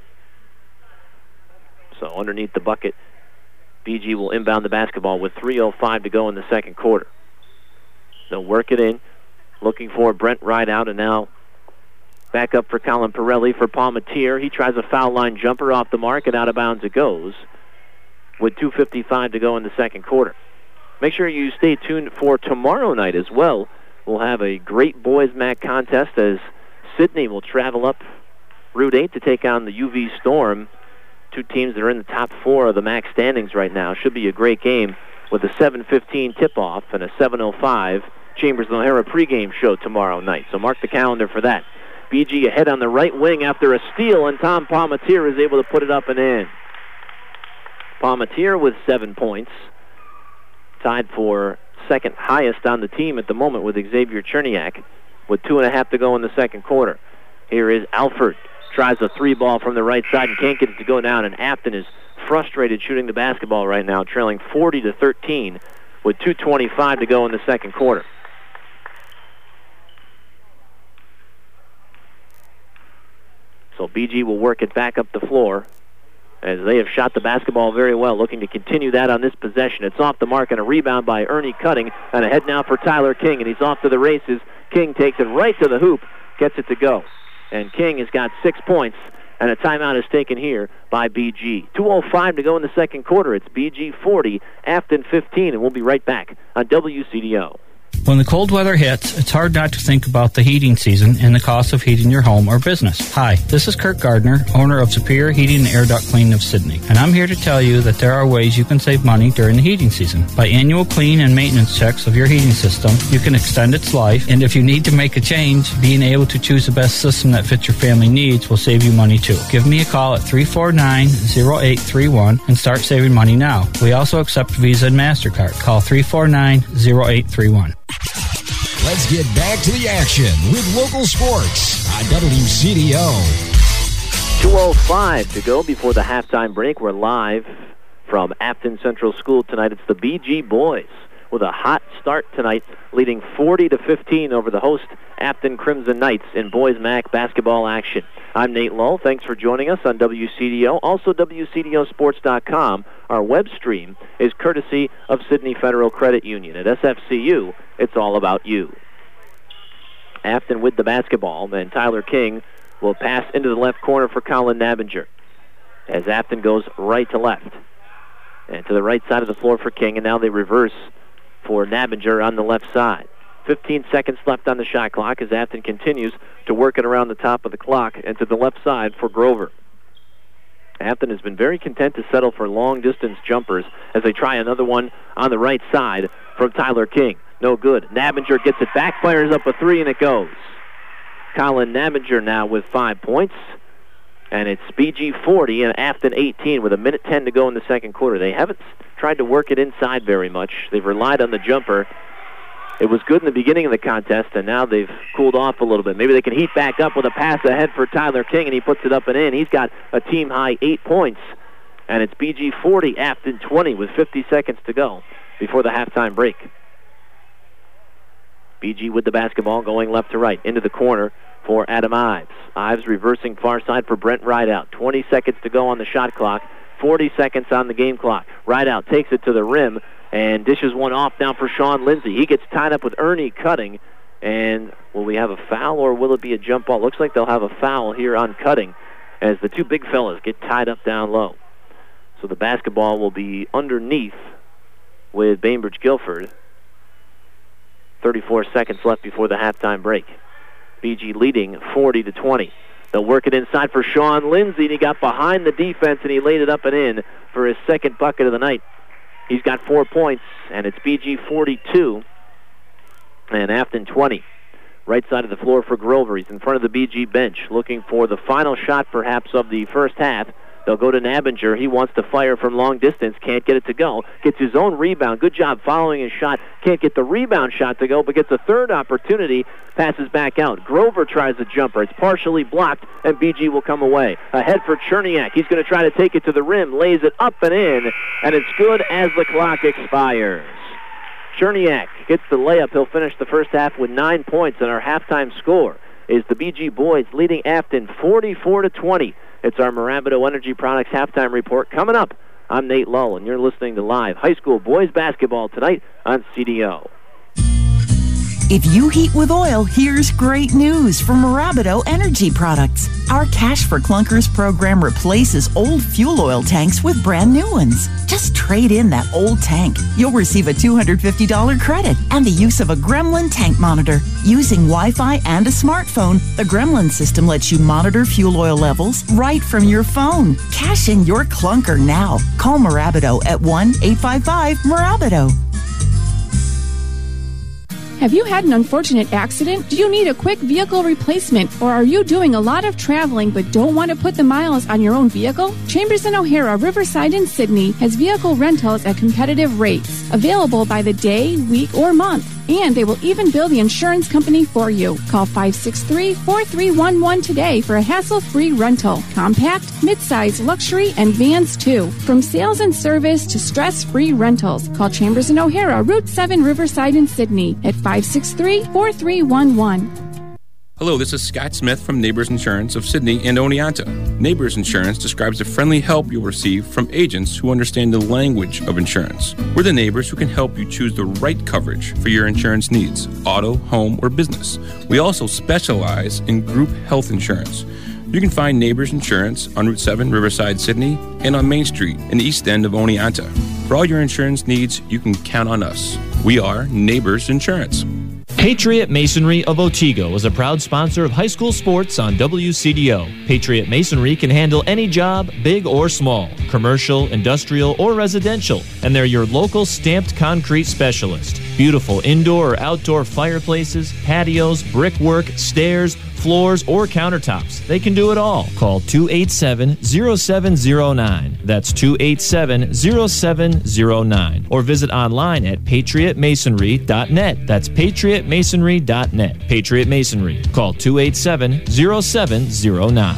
So underneath the bucket, B G will inbound the basketball with three oh five to go in the second quarter. They'll work it in, looking for Brent Rideout, and now back up for Colin Pirelli for Palmatier. He tries a foul line jumper off the mark, and out of bounds it goes with two fifty-five to go in the second quarter. Make sure you stay tuned for tomorrow night as well. We'll have a great boys M A C contest as Sidney will travel up Route eight to take on the U V Storm, two teams that are in the top four of the M A C standings right now. Should be a great game with a seven fifteen tip-off and a seven oh five Chambers and O'Hara pregame show tomorrow night. So mark the calendar for that. B G ahead on the right wing after a steal, and Tom Palmatier is able to put it up and in. Palmatier with seven points, tied for second highest on the team at the moment with Xavier Cherniak, with two and a half to go in the second quarter. Here is Alford. Tries a three ball from the right side and can't get it to go down, and Afton is frustrated shooting the basketball right now, trailing forty to thirteen with two twenty-five to go in the second quarter. So B G will work it back up the floor as they have shot the basketball very well, looking to continue that on this possession. It's off the mark and a rebound by Ernie Cutting, and ahead now for Tyler King, and he's off to the races. King takes it right to the hoop, gets it to go. And King has got six points, and a timeout is taken here by B G. two oh five to go in the second quarter. It's B G forty, Afton fifteen, and we'll be right back on W C D O. When the cold weather hits, it's hard not to think about the heating season and the cost of heating your home or business. Hi, this is Kurt Gardner, owner of Superior Heating and Air Duct Cleaning of Sidney, and I'm here to tell you that there are ways you can save money during the heating season. By annual clean and maintenance checks of your heating system, you can extend its life, and if you need to make a change, being able to choose the best system that fits your family needs will save you money too. Give me a call at three four nine, oh eight three one and start saving money now. We also accept Visa and MasterCard. Call three four nine, oh eight three one. Let's get back to the action with local sports on W C D O. two oh five to go before the halftime break. We're live from Afton Central School tonight. It's the B G boys with a hot start tonight, leading forty to fifteen over the host Afton Crimson Knights in boys M A C basketball action. I'm Nate Lull. Thanks for joining us on W C D O. Also, W C D O sports dot com. Our web stream is courtesy of Sidney Federal Credit Union. At S F C U, it's all about you. Afton with the basketball, and Tyler King will pass into the left corner for Colin Nabinger as Afton goes right to left. And to the right side of the floor for King, and now they reverse for Nabinger on the left side. fifteen seconds left on the shot clock as Afton continues to work it around the top of the clock and to the left side for Grover. Afton has been very content to settle for long-distance jumpers as they try another one on the right side from Tyler King. No good. Nabinger gets it back, fires up a three, and it goes. Colin Nabinger now with five points. And it's B G forty and Afton eighteen with a minute ten to go in the second quarter. They haven't tried to work it inside very much. They've relied on the jumper. It was good in the beginning of the contest, and now they've cooled off a little bit. Maybe they can heat back up with a pass ahead for Tyler King, and he puts it up and in. He's got a team-high eight points. And it's B G forty, Afton twenty with fifty seconds to go before the halftime break. B G with the basketball going left to right into the corner for Adam Ives. Ives reversing far side for Brent Rideout. twenty seconds to go on the shot clock. forty seconds on the game clock. Rideout takes it to the rim and dishes one off now for Sean Lindsay. He gets tied up with Ernie Cutting. And will we have a foul or will it be a jump ball? Looks like they'll have a foul here on Cutting as the two big fellas get tied up down low. So the basketball will be underneath with Bainbridge Guilford. thirty-four seconds left before the halftime break. B G leading forty to twenty. They'll work it inside for Sean Lindsay, and he got behind the defense, and he laid it up and in for his second bucket of the night. He's got four points, and it's B G forty-two and Afton twenty. Right side of the floor for Grover. He's in front of the B G bench, looking for the final shot, perhaps, of the first half. They'll go to Nabinger. He wants to fire from long distance. Can't get it to go. Gets his own rebound. Good job following his shot. Can't get the rebound shot to go, but gets a third opportunity. Passes back out. Grover tries a jumper. It's partially blocked, and B G will come away. Ahead for Cherniak. He's going to try to take it to the rim. Lays it up and in, and it's good as the clock expires. Cherniak gets the layup. He'll finish the first half with nine points, and our halftime score is the B G boys leading Afton forty-four to twenty. It's our Mirabito Energy Products halftime report coming up. I'm Nate Lull, and you're listening to live high school boys basketball tonight on C D O. If you heat with oil, here's great news from Mirabito Energy Products. Our Cash for Clunkers program replaces old fuel oil tanks with brand new ones. Just trade in that old tank. You'll receive a two hundred fifty dollars credit and the use of a Gremlin tank monitor. Using Wi-Fi and a smartphone, the Gremlin system lets you monitor fuel oil levels right from your phone. Cash in your clunker now. Call Mirabito at one eight five five Mirabito. Have you had an unfortunate accident? Do you need a quick vehicle replacement? Or are you doing a lot of traveling but don't want to put the miles on your own vehicle? Chambers and O'Hara, Riverside, and Sydney has vehicle rentals at competitive rates, available by the day, week, or month. And they will even bill the insurance company for you. Call five six three, four three one one today for a hassle-free rental. Compact, midsize, luxury, and vans too. From sales and service to stress-free rentals. Call Chambers and O'Hara, Route seven, Riverside, and Sydney at five six three, four three one one. Hello, this is Scott Smith from Neighbors Insurance of Sydney and Oneonta. Neighbors Insurance describes the friendly help you'll receive from agents who understand the language of insurance. We're the neighbors who can help you choose the right coverage for your insurance needs, auto, home, or business. We also specialize in group health insurance. You can find Neighbors Insurance on Route seven, Riverside, Sydney, and on Main Street in the east end of Oneonta. For all your insurance needs, you can count on us. We are Neighbors Insurance. Patriot Masonry of Otsego is a proud sponsor of high school sports on W C D O. Patriot Masonry can handle any job, big or small, commercial, industrial, or residential, and they're your local stamped concrete specialist. Beautiful indoor or outdoor fireplaces, patios, brickwork, stairs, floors, or countertops. They can do it all. Call two eight seven, zero seven zero nine. That's two eight seven, zero seven zero nine. Or visit online at patriot masonry dot net. That's patriot masonry dot net. Patriot Masonry. Call two eight seven, zero seven zero nine.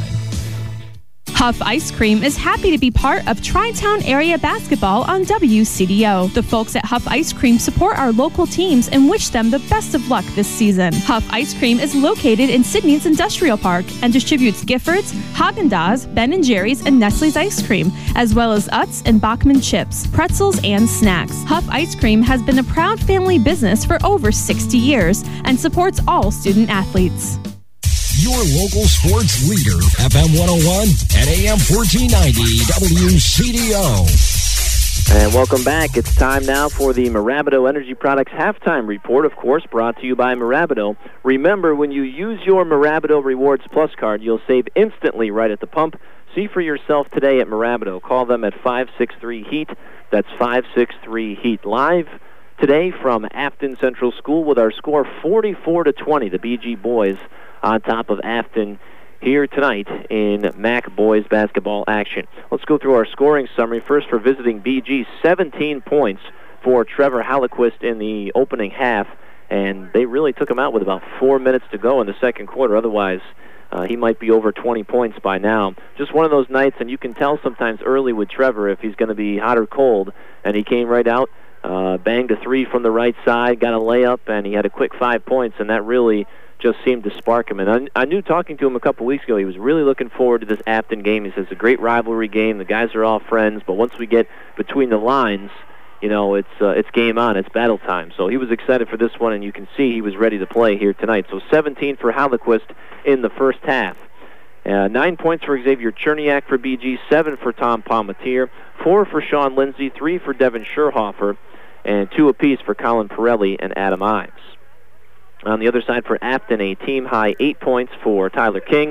Huff Ice Cream is happy to be part of Tri-Town Area Basketball on W C D O. The folks at Huff Ice Cream support our local teams and wish them the best of luck this season. Huff Ice Cream is located in Sydney's Industrial Park and distributes Giffords, Haagen-Dazs, Ben and Jerry's, and Nestle's Ice Cream, as well as Utz and Bachman chips, pretzels, and snacks. Huff Ice Cream has been a proud family business for over sixty years and supports all student athletes. Your local sports leader, F M one oh one and A M fourteen ninety W C D O. And welcome back. It's time now for the Mirabito Energy Products halftime report, of course, brought to you by Mirabito. Remember, when you use your Mirabito Rewards Plus card, you'll save instantly right at the pump. See for yourself today at Mirabito. Call them at five six three HEAT. That's five six three HEAT. Live today from Afton Central School with our score forty-four to twenty. The B G boys on top of Afton here tonight in M A C boys basketball action. Let's go through our scoring summary. First for visiting B G, seventeen points for Trevor Hallequist in the opening half, and they really took him out with about four minutes to go in the second quarter. Otherwise, uh, he might be over twenty points by now. Just one of those nights, and you can tell sometimes early with Trevor if he's going to be hot or cold, and he came right out, uh, banged a three from the right side, got a layup, and he had a quick five points, and that really just seemed to spark him. And I, I knew talking to him a couple weeks ago, he was really looking forward to this Afton game. He says it's a great rivalry game. The guys are all friends, but once we get between the lines, you know, it's uh, it's game on. It's battle time. So he was excited for this one, and you can see he was ready to play here tonight. So seventeen for Hallequist in the first half. Uh, nine points for Xavier Cherniak for B G, seven for Tom Palmatier, four for Sean Lindsay, three for Devin Scherhofer, and two apiece for Colin Pirelli and Adam Ives. On the other side for Afton, a team-high eight points for Tyler King,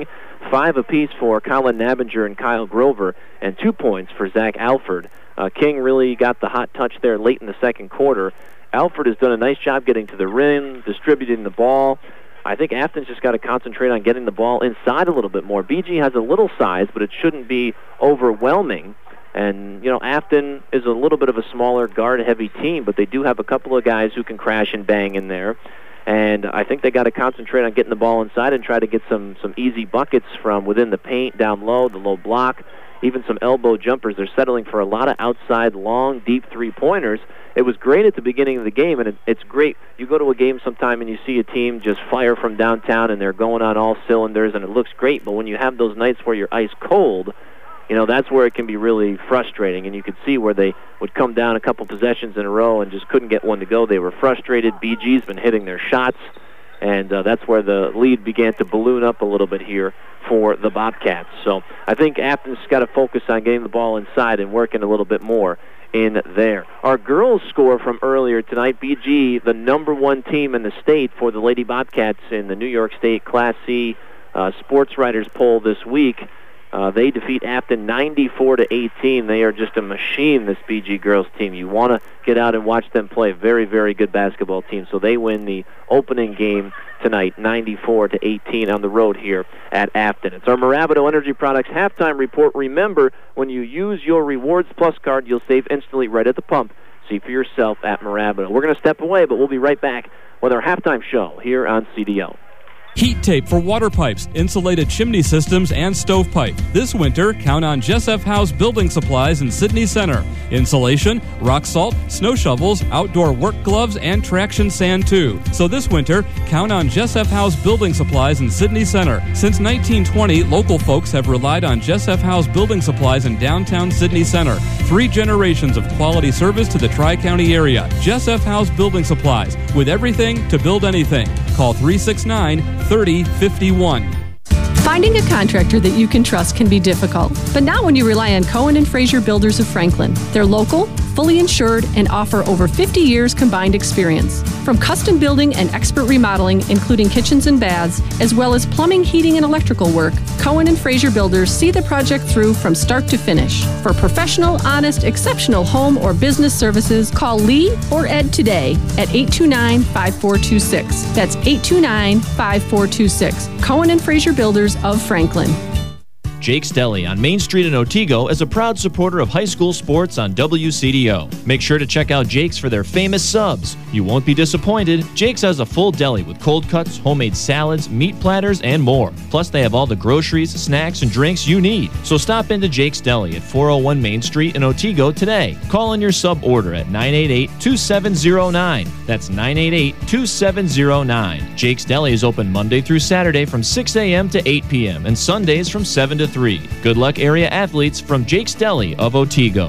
five apiece for Colin Nabinger and Kyle Grover, and two points for Zach Alford. Uh, King really got the hot touch there late in the second quarter. Alford has done a nice job getting to the rim, distributing the ball. I think Afton's just got to concentrate on getting the ball inside a little bit more. B G has a little size, but it shouldn't be overwhelming. And, you know, Afton is a little bit of a smaller guard-heavy team, but they do have a couple of guys who can crash and bang in there. And I think they got to concentrate on getting the ball inside and try to get some, some easy buckets from within the paint, down low, the low block, even some elbow jumpers. They're settling for a lot of outside, long, deep three-pointers. It was great at the beginning of the game, and it, it's great. You go to a game sometime and you see a team just fire from downtown, and they're going on all cylinders, and it looks great. But when you have those nights where you're ice cold, you know, that's where it can be really frustrating. And you could see where they would come down a couple possessions in a row and just couldn't get one to go. They were frustrated. B G's been hitting their shots, and uh, that's where the lead began to balloon up a little bit here for the Bobcats. So I think Afton's got to focus on getting the ball inside and working a little bit more in there. Our girls' score from earlier tonight, B G, the number one team in the state for the Lady Bobcats in the New York State Class C uh, Sports Writers poll this week. Uh, they defeat Afton ninety-four to eighteen. They are just a machine, this B G girls team. You want to get out and watch them play. Very, very good basketball team. So they win the opening game tonight, ninety-four to eighteen on the road here at Afton. It's our Mirabito Energy Products halftime report. Remember, when you use your Rewards Plus card, you'll save instantly right at the pump. See for yourself at Mirabito. We're going to step away, but we'll be right back with our halftime show here on C D O. Heat tape for water pipes, insulated chimney systems, and stovepipe. This winter, count on Jess F. House Building Supplies in Sydney Center. Insulation, rock salt, snow shovels, outdoor work gloves, and traction sand too. So this winter, count on Jess F. House Building Supplies in Sydney Center. Since nineteen twenty, local folks have relied on Jess F. House Building Supplies in downtown Sydney Center. Three generations of quality service to the Tri-County area. Jess F. House Building Supplies, with everything to build anything. Call three six nine, thirty fifty-one. Finding a contractor that you can trust can be difficult, but not when you rely on Cohen and Fraser Builders of Franklin. They're local, fully insured, and offer over fifty years combined experience. From custom building and expert remodeling, including kitchens and baths, as well as plumbing, heating, and electrical work, Cohen and Fraser Builders see the project through from start to finish. For professional, honest, exceptional home or business services, call Lee or Ed today at eight two nine, five four two six. That's eight two nine, five four two six. Cohen and Fraser Builders of Franklin. Jake's Deli on Main Street in Otsego is a proud supporter of high school sports on W C D O. Make sure to check out Jake's for their famous subs. You won't be disappointed. Jake's has a full deli with cold cuts, homemade salads, meat platters, and more. Plus, they have all the groceries, snacks, and drinks you need. So stop into Jake's Deli at four oh one Main Street in Otsego today. Call in your sub order at nine eight eight, two seven zero nine. That's nine eight eight, two seven zero nine. Jake's Deli is open Monday through Saturday from six a.m. to eight p.m. and Sundays from seven to three. Good luck, area athletes from Jake's Deli of Otsego.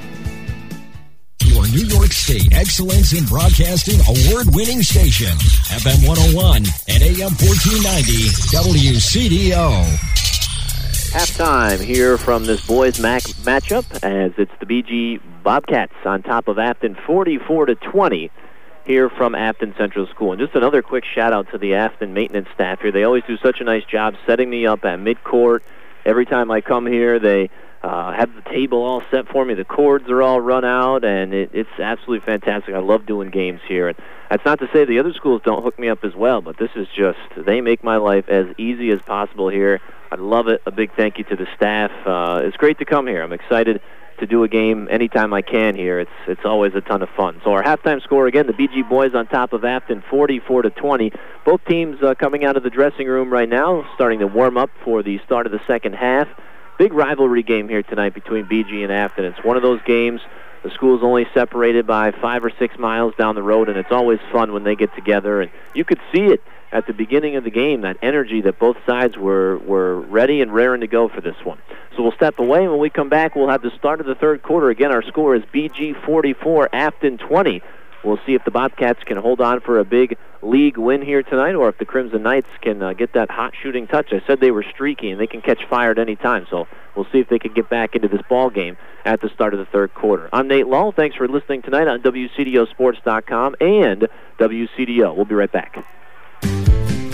Your New York State Excellence in Broadcasting award-winning station, F M one oh one and A M fourteen ninety W C D O. Halftime here from this boys Mac matchup as it's the B G Bobcats on top of Afton forty-four to twenty here from Afton Central School. And just another quick shout out to the Afton maintenance staff here. They always do such a nice job setting me up at midcourt. Every time I come here, they uh, have the table all set for me. The cords are all run out, and it, it's absolutely fantastic. I love doing games here. And that's not to say the other schools don't hook me up as well, but this is just, they make my life as easy as possible here. I love it. A big thank you to the staff. Uh, it's great to come here. I'm excited to do a game anytime I can here. It's it's always a ton of fun. So our halftime score again, the B G boys on top of Afton forty-four to twenty. Both teams uh, coming out of the dressing room right now, starting to warm up for the start of the second half. Big rivalry game here tonight between B G and Afton. It's one of those games, the school's only separated by five or six miles down the road, and it's always fun when they get together. And you could see it at the beginning of the game, that energy that both sides were, were ready and raring to go for this one. So we'll step away, and when we come back, we'll have the start of the third quarter. Again, our score is B G forty-four, Afton twenty. We'll see if the Bobcats can hold on for a big league win here tonight, or if the Crimson Knights can uh, get that hot shooting touch. I said they were streaky, and they can catch fire at any time, so we'll see if they can get back into this ball game at the start of the third quarter. I'm Nate Lull. Thanks for listening tonight on W C D O sports dot com and W C D O. We'll be right back.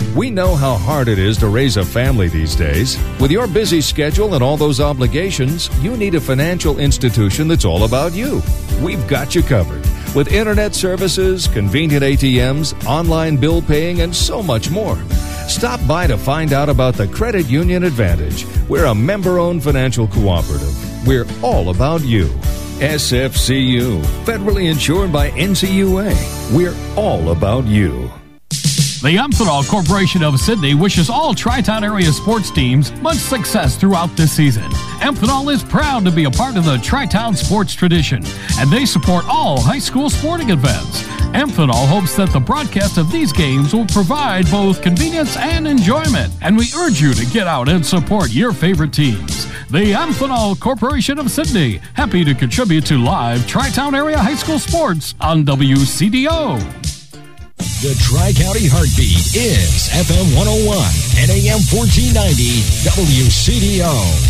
We know how hard it is to raise a family these days. With your busy schedule and all those obligations, you need a financial institution that's all about you. We've got you covered. With internet services, convenient A T Ms, online bill paying, and so much more. Stop by to find out about the Credit Union Advantage. We're a member-owned financial cooperative. We're all about you. S F C U, federally insured by N C U A. We're all about you. The Amphenol Corporation of Sydney wishes all Tri-Town area sports teams much success throughout this season. Amphenol is proud to be a part of the Tri-Town sports tradition, and they support all high school sporting events. Amphenol hopes that the broadcast of these games will provide both convenience and enjoyment, and we urge you to get out and support your favorite teams. The Amphenol Corporation of Sydney, happy to contribute to live Tri-Town area high school sports on W C D O. The Tri-County Heartbeat is F M one oh one and A M fourteen ninety W C D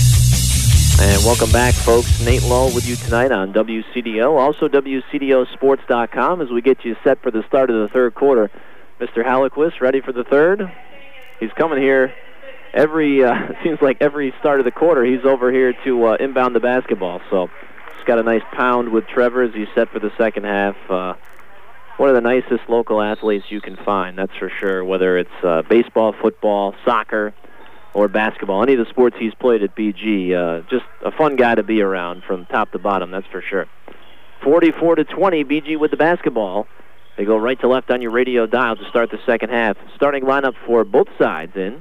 O. And welcome back, folks. Nate Lull with you tonight on W C D O. Also, W C D O sports dot com as we get you set for the start of the third quarter. Mister Hallequist, ready for the third? He's coming here every, uh, it seems like every start of the quarter, he's over here to uh, inbound the basketball. So he's got a nice pound with Trevor as he's set for the second half. Uh, One of the nicest local athletes you can find, that's for sure, whether it's uh, baseball, football, soccer, or basketball. Any of the sports he's played at B G, uh, just a fun guy to be around from top to bottom, that's for sure. forty-four to twenty, B G with the basketball. They go right to left on your radio dial to start the second half. Starting lineup for both sides in,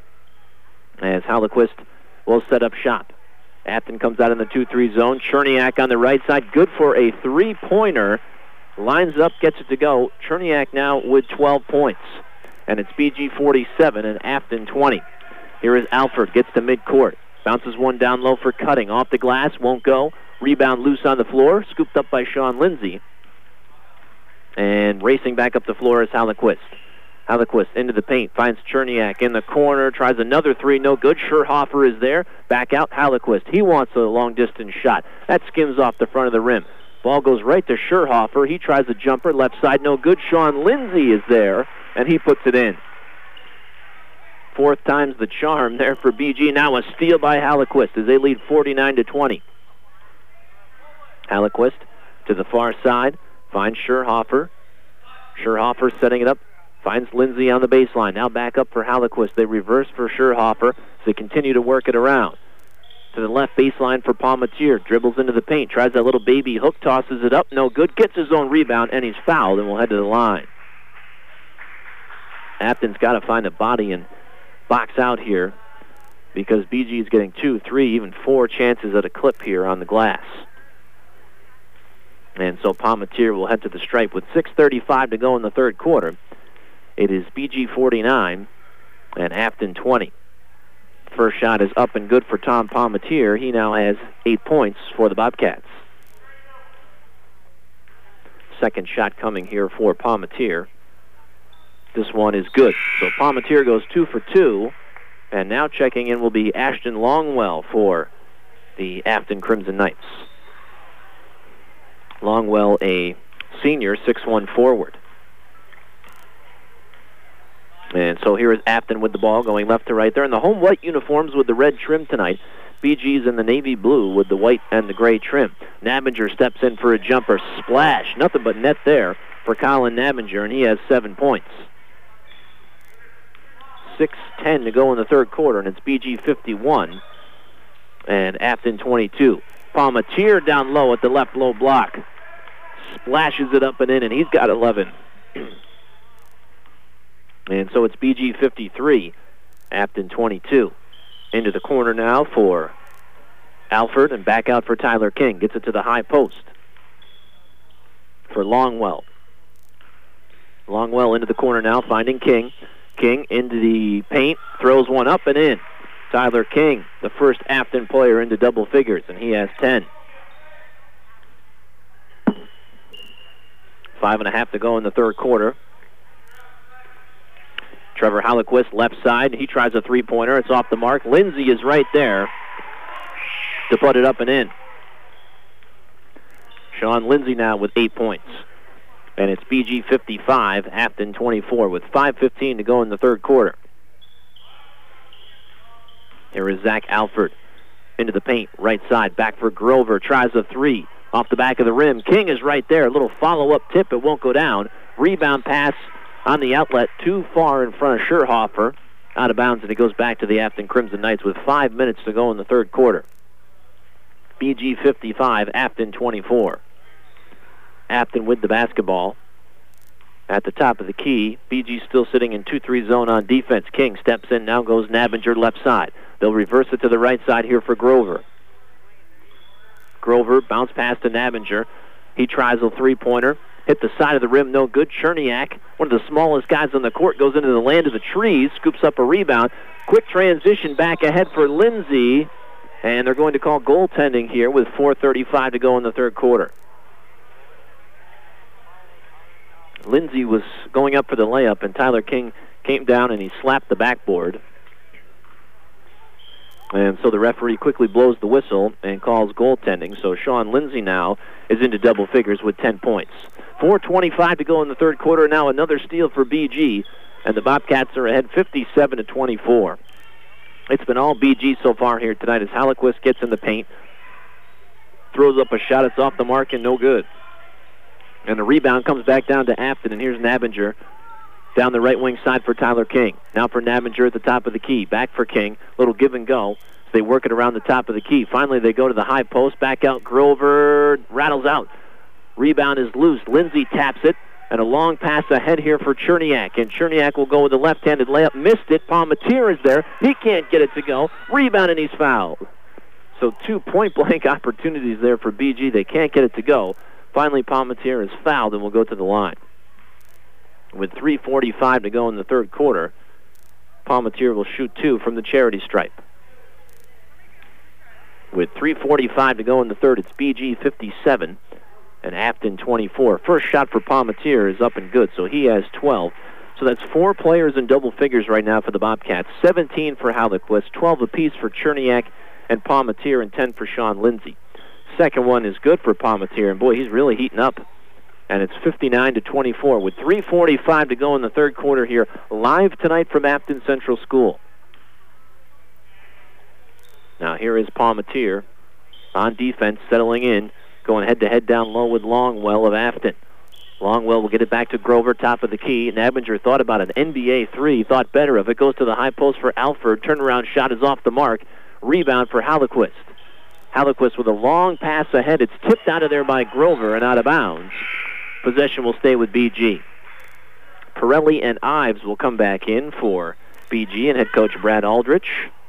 as Hallequist will set up shop. Afton comes out in the two three zone. Cherniak on the right side, good for a three-pointer. Lines up, gets it to go. Cherniak now with twelve points. And it's B G forty-seven and Afton twenty. Here is Alford, gets to midcourt. Bounces one down low for Cutting. Off the glass, won't go. Rebound loose on the floor. Scooped up by Sean Lindsay. And racing back up the floor is Hallequist. Hallequist into the paint, finds Cherniak in the corner, tries another three, no good. Scherhofer is there. Back out, Hallequist. He wants a long-distance shot. That skims off the front of the rim. Ball goes right to Scherhofer. He tries a jumper, left side, no good. Sean Lindsay is there, and he puts it in. Fourth time's the charm there for B G. Now a steal by Hallequist as they lead forty-nine to twenty. Hallequist to the far side, finds Scherhofer. Scherhofer setting it up, finds Lindsay on the baseline. Now back up for Hallequist. They reverse for Scherhofer as they continue to work it around. To the left baseline for Palmatier. Dribbles into the paint. Tries that little baby hook. Tosses it up. No good. Gets his own rebound, and he's fouled, and will head to the line. Afton's got to find a body and box out here because B G is getting two, three, even four chances at a clip here on the glass. And so Palmatier will head to the stripe with six thirty-five to go in the third quarter. It is B G forty-nine and Afton twenty. First shot is up and good for Tom Palmatier. He now has eight points for the Bobcats. Second shot coming here for Palmatier. This one is good. So Palmatier goes two for two. And now checking in will be Ashton Longwell for the Afton Crimson Knights. Longwell, a senior, six one forward. And so here is Afton with the ball going left to right there. And the home white uniforms with the red trim tonight. B G's in the navy blue with the white and the gray trim. Nabinger steps in for a jumper. Splash. Nothing but net there for Colin Nabinger, and he has seven points. six ten to go in the third quarter, and it's B G fifty-one and Afton twenty-two. Palmatier down low at the left low block. Splashes it up and in, and he's got eleven. And so it's B G fifty-three, Afton twenty-two. Into the corner now for Alford, and back out for Tyler King. Gets it to the high post for Longwell. Longwell into the corner now, finding King. King into the paint, throws one up and in. Tyler King, the first Afton player into double figures, and he has ten. Five and a half to go in the third quarter. Trevor Hallequist, left side. He tries a three-pointer. It's off the mark. Lindsay is right there to put it up and in. Sean Lindsay now with eight points. And it's B G fifty-five, Afton twenty-four, with five fifteen to go in the third quarter. Here is Zach Alford into the paint, right side, back for Grover, tries a three, off the back of the rim. King is right there, a little follow-up tip, it won't go down. Rebound pass on the outlet, too far in front of Scherhofer, out of bounds, and it goes back to the Afton Crimson Knights with five minutes to go in the third quarter. B G fifty-five, Afton twenty-four. Afton with the basketball at the top of the key. B G still sitting in two three zone on defense. King steps in, now goes Nabinger left side. They'll reverse it to the right side here for Grover. Grover, bounce pass to Nabinger. He tries a three-pointer. Hit the side of the rim, no good. Cherniak, one of the smallest guys on the court, goes into the land of the trees, scoops up a rebound. Quick transition back ahead for Lindsay. And they're going to call goaltending here with four thirty-five to go in the third quarter. Lindsay was going up for the layup, and Tyler King came down and he slapped the backboard. And so the referee quickly blows the whistle and calls goaltending. So Sean Lindsay now is into double figures with ten points. four twenty-five to go in the third quarter. Now another steal for B G, and the Bobcats are ahead fifty-seven to twenty-four. It's been all B G so far here tonight as Hallequist gets in the paint, throws up a shot. It's off the mark and no good. And the rebound comes back down to Afton, and here's Nabinger down the right wing side for Tyler King. Now for Nabinger at the top of the key. Back for King. Little give and go. They work it around the top of the key. Finally, they go to the high post. Back out. Grover rattles out. Rebound is loose. Lindsay taps it. And a long pass ahead here for Cherniak. And Cherniak will go with the left-handed layup. Missed it. Palmatier is there. He can't get it to go. Rebound, and he's fouled. So two point-blank opportunities there for B G. They can't get it to go. Finally, Palmatier is fouled and will go to the line. With three forty-five to go in the third quarter, Palmatier will shoot two from the charity stripe. With three forty-five to go in the third, it's B G fifty-seven and Afton twenty-four. First shot for Palmatier is up and good, so he has twelve. So that's four players in double figures right now for the Bobcats. seventeen for Hallequist, twelve apiece for Cherniak and Palmatier, and ten for Sean Lindsay. Second one is good for Palmatier, and boy, he's really heating up. And it's fifty-nine to twenty-four with three forty-five to go in the third quarter here, live tonight from Afton Central School. Now here is Palmatier on defense, settling in, going head-to-head down low with Longwell of Afton. Longwell will get it back to Grover, top of the key. Nabinger thought about an N B A three, thought better of it, goes to the high post for Alford. Turnaround shot is off the mark. Rebound for Hallequist. Hallequist with a long pass ahead. It's tipped out of there by Grover and out of bounds. Possession will stay with B G. Pirelli and Ives will come back in for B G and head coach Brad Aldrich.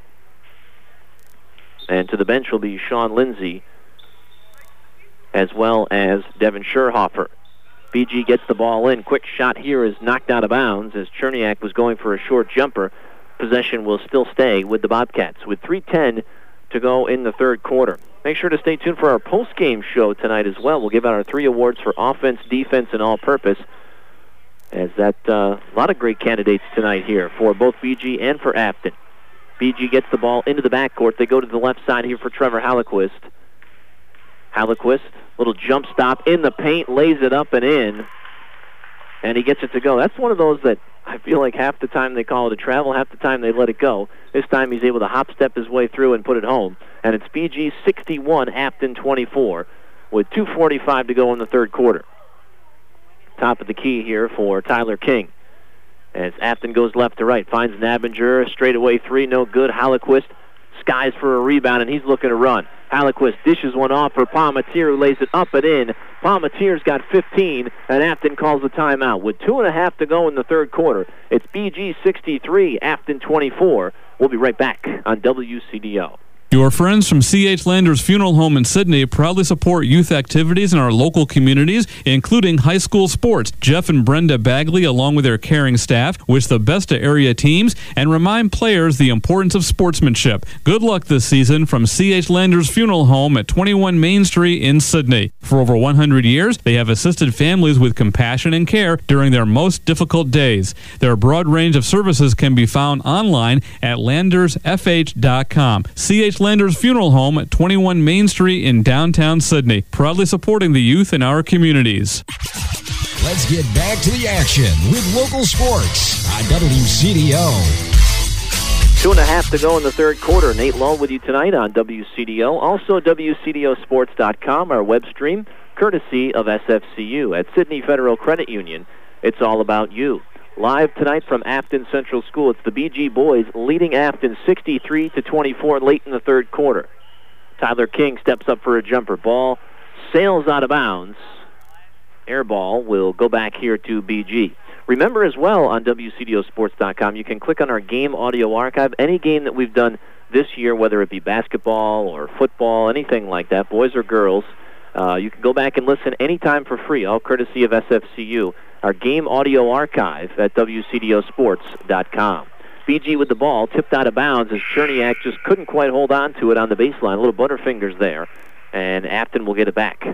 And to the bench will be Sean Lindsay as well as Devin Scherhofer. B G gets the ball in. Quick shot here is knocked out of bounds as Cherniak was going for a short jumper. Possession will still stay with the Bobcats with three ten to go in the third quarter. Make sure to stay tuned for our post-game show tonight as well. We'll give out our three awards for offense, defense, and all-purpose. As that, uh, a lot of great candidates tonight here for both B G and for Afton. B G gets the ball into the backcourt. They go to the left side here for Trevor Hallequist. Hallequist, little jump stop in the paint, lays it up and in, and he gets it to go. That's one of those that I feel like half the time they call it a travel, half the time they let it go. This time he's able to hop step his way through and put it home. And it's B G sixty-one, Afton twenty-four, with two forty-five to go in the third quarter. Top of the key here for Tyler King. As Afton goes left to right, finds Nabinger, straightaway three, no good. Hallequist skies for a rebound, and he's looking to run. Hallequist dishes one off for Palmatier, who lays it up and in. Palmatier's got fifteen, and Afton calls the timeout. With two and a half to go in the third quarter, it's B G sixty-three, Afton twenty-four. We'll be right back on W C D O. Your friends from C H Landers Funeral Home in Sidney proudly support youth activities in our local communities, including high school sports. Jeff and Brenda Bagley, along with their caring staff, wish the best to area teams and remind players the importance of sportsmanship. Good luck this season from C H Landers Funeral Home at twenty-one Main Street in Sidney. For over one hundred years, they have assisted families with compassion and care during their most difficult days. Their broad range of services can be found online at landers f h dot com. C H Landers Funeral Home at twenty-one Main Street in downtown Sidney, proudly supporting the youth in our communities. Let's get back to the action with local sports on W C D O. Two and a half to go in the third quarter. Nate Lull with you tonight on W C D O. Also W C D O sports dot com, our web stream, courtesy of S F C U. At Sydney Federal Credit Union, it's all about you. Live tonight from Afton Central School, it's the B G boys leading Afton sixty-three to twenty-four late in the third quarter. Tyler King steps up for a jumper. Ball sails out of bounds. Air ball will go back here to B G. Remember as well on W C D O sports dot com, you can click on our game audio archive. Any game that we've done this year, whether it be basketball or football, anything like that, boys or girls, uh, you can go back and listen anytime for free, all courtesy of S F C U. Our game audio archive at W C D O sports dot com. B G with the ball, tipped out of bounds as Cherniak just couldn't quite hold on to it on the baseline. A little butterfingers there, and Afton will get it back.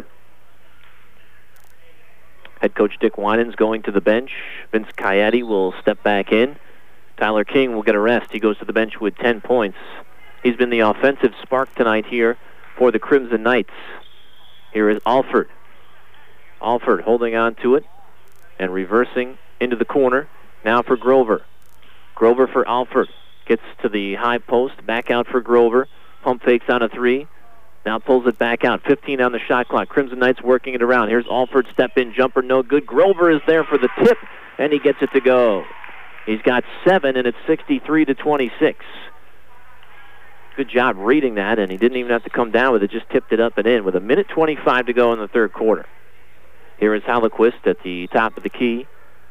Head coach Dick Winans going to the bench. Vince Coyote will step back in. Tyler King will get a rest. He goes to the bench with ten points. He's been the offensive spark tonight here for the Crimson Knights. Here is Alford. Alford holding on to it and reversing into the corner. Now for Grover. Grover for Alford. Gets to the high post. Back out for Grover. Pump fakes on a three. Now pulls it back out. fifteen on the shot clock. Crimson Knights working it around. Here's Alford. Step-in jumper. No good. Grover is there for the tip, and he gets it to go. He's got seven, and it's sixty-three to twenty-six. Good job reading that, and he didn't even have to come down with it. Just tipped it up and in with a minute twenty-five to go in the third quarter. Here is Hallequist at the top of the key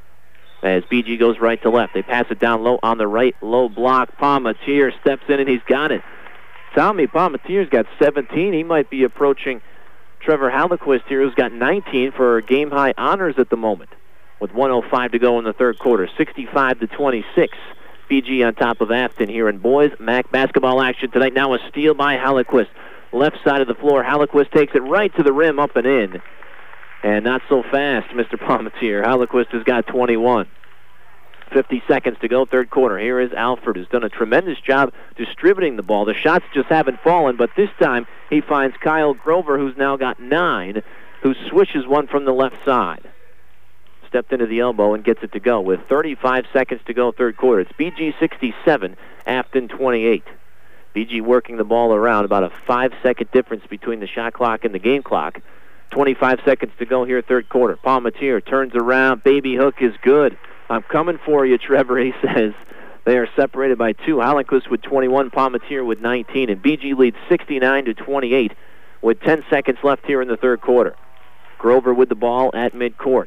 as B G goes right to left. They pass it down low on the right. Low block. Palmatier steps in, and he's got it. Tommy Palmatier's got seventeen. He might be approaching Trevor Hallequist here, who's got nineteen for game-high honors at the moment. With one oh five to go in the third quarter, sixty-five to twenty-six. B G on top of Afton here in boys. M A C basketball action tonight. Now a steal by Hallequist. Left side of the floor. Hallequist takes it right to the rim, up and in. And not so fast, Mister Palmatier. Hallequist has got twenty-one. fifty seconds to go, third quarter. Here is Alford, who's done a tremendous job distributing the ball. The shots just haven't fallen, but this time he finds Kyle Grover, who's now got nine, who swishes one from the left side. Stepped into the elbow and gets it to go with thirty-five seconds to go, third quarter. It's B G sixty-seven, Afton twenty-eight. B G working the ball around, about a five-second difference between the shot clock and the game clock. twenty-five seconds to go here, third quarter. Palmatier turns around. Baby hook is good. I'm coming for you, Trevor, he says. They are separated by two. Hallequist with twenty-one, Palmatier with nineteen, and B G leads sixty-nine to twenty-eight with ten seconds left here in the third quarter. Grover with the ball at midcourt.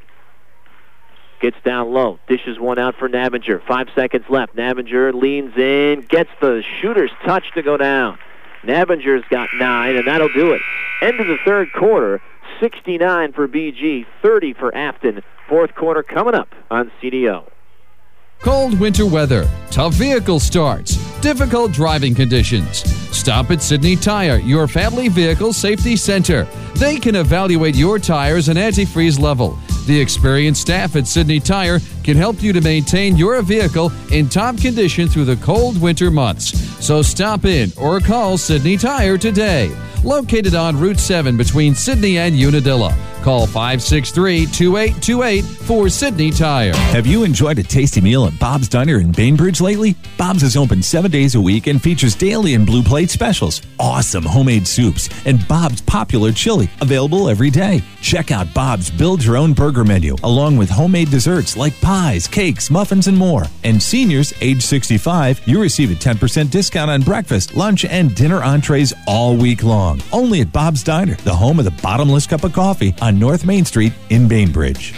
Gets down low, dishes one out for Navinger. Five seconds left. Navinger leans in, gets the shooter's touch to go down. Navinger's got nine, and that'll do it. End of the third quarter, sixty-nine for B G, thirty for Afton. Fourth quarter coming up on C D O. Cold winter weather, tough vehicle starts, difficult driving conditions. Stop at Sydney Tire, your family vehicle safety center. They can evaluate your tires and antifreeze level. The experienced staff at Sydney Tire can help you to maintain your vehicle in top condition through the cold winter months. So stop in or call Sydney Tire today. Located on Route seven between Sydney and Unadilla. Call five six three, two eight two eight for Sydney Tire. Have you enjoyed a tasty meal at Bob's Diner in Bainbridge lately? Bob's is open seven days a week and features daily and blue plate specials, awesome homemade soups, and Bob's popular chili, available every day. Check out Bob's Build Your Own Burger menu, along with homemade desserts like pies, cakes, muffins, and more. And seniors age sixty-five, you receive a ten percent discount on breakfast, lunch, and dinner entrees all week long. Only at Bob's Diner, the home of the bottomless cup of coffee on North Main Street in Bainbridge.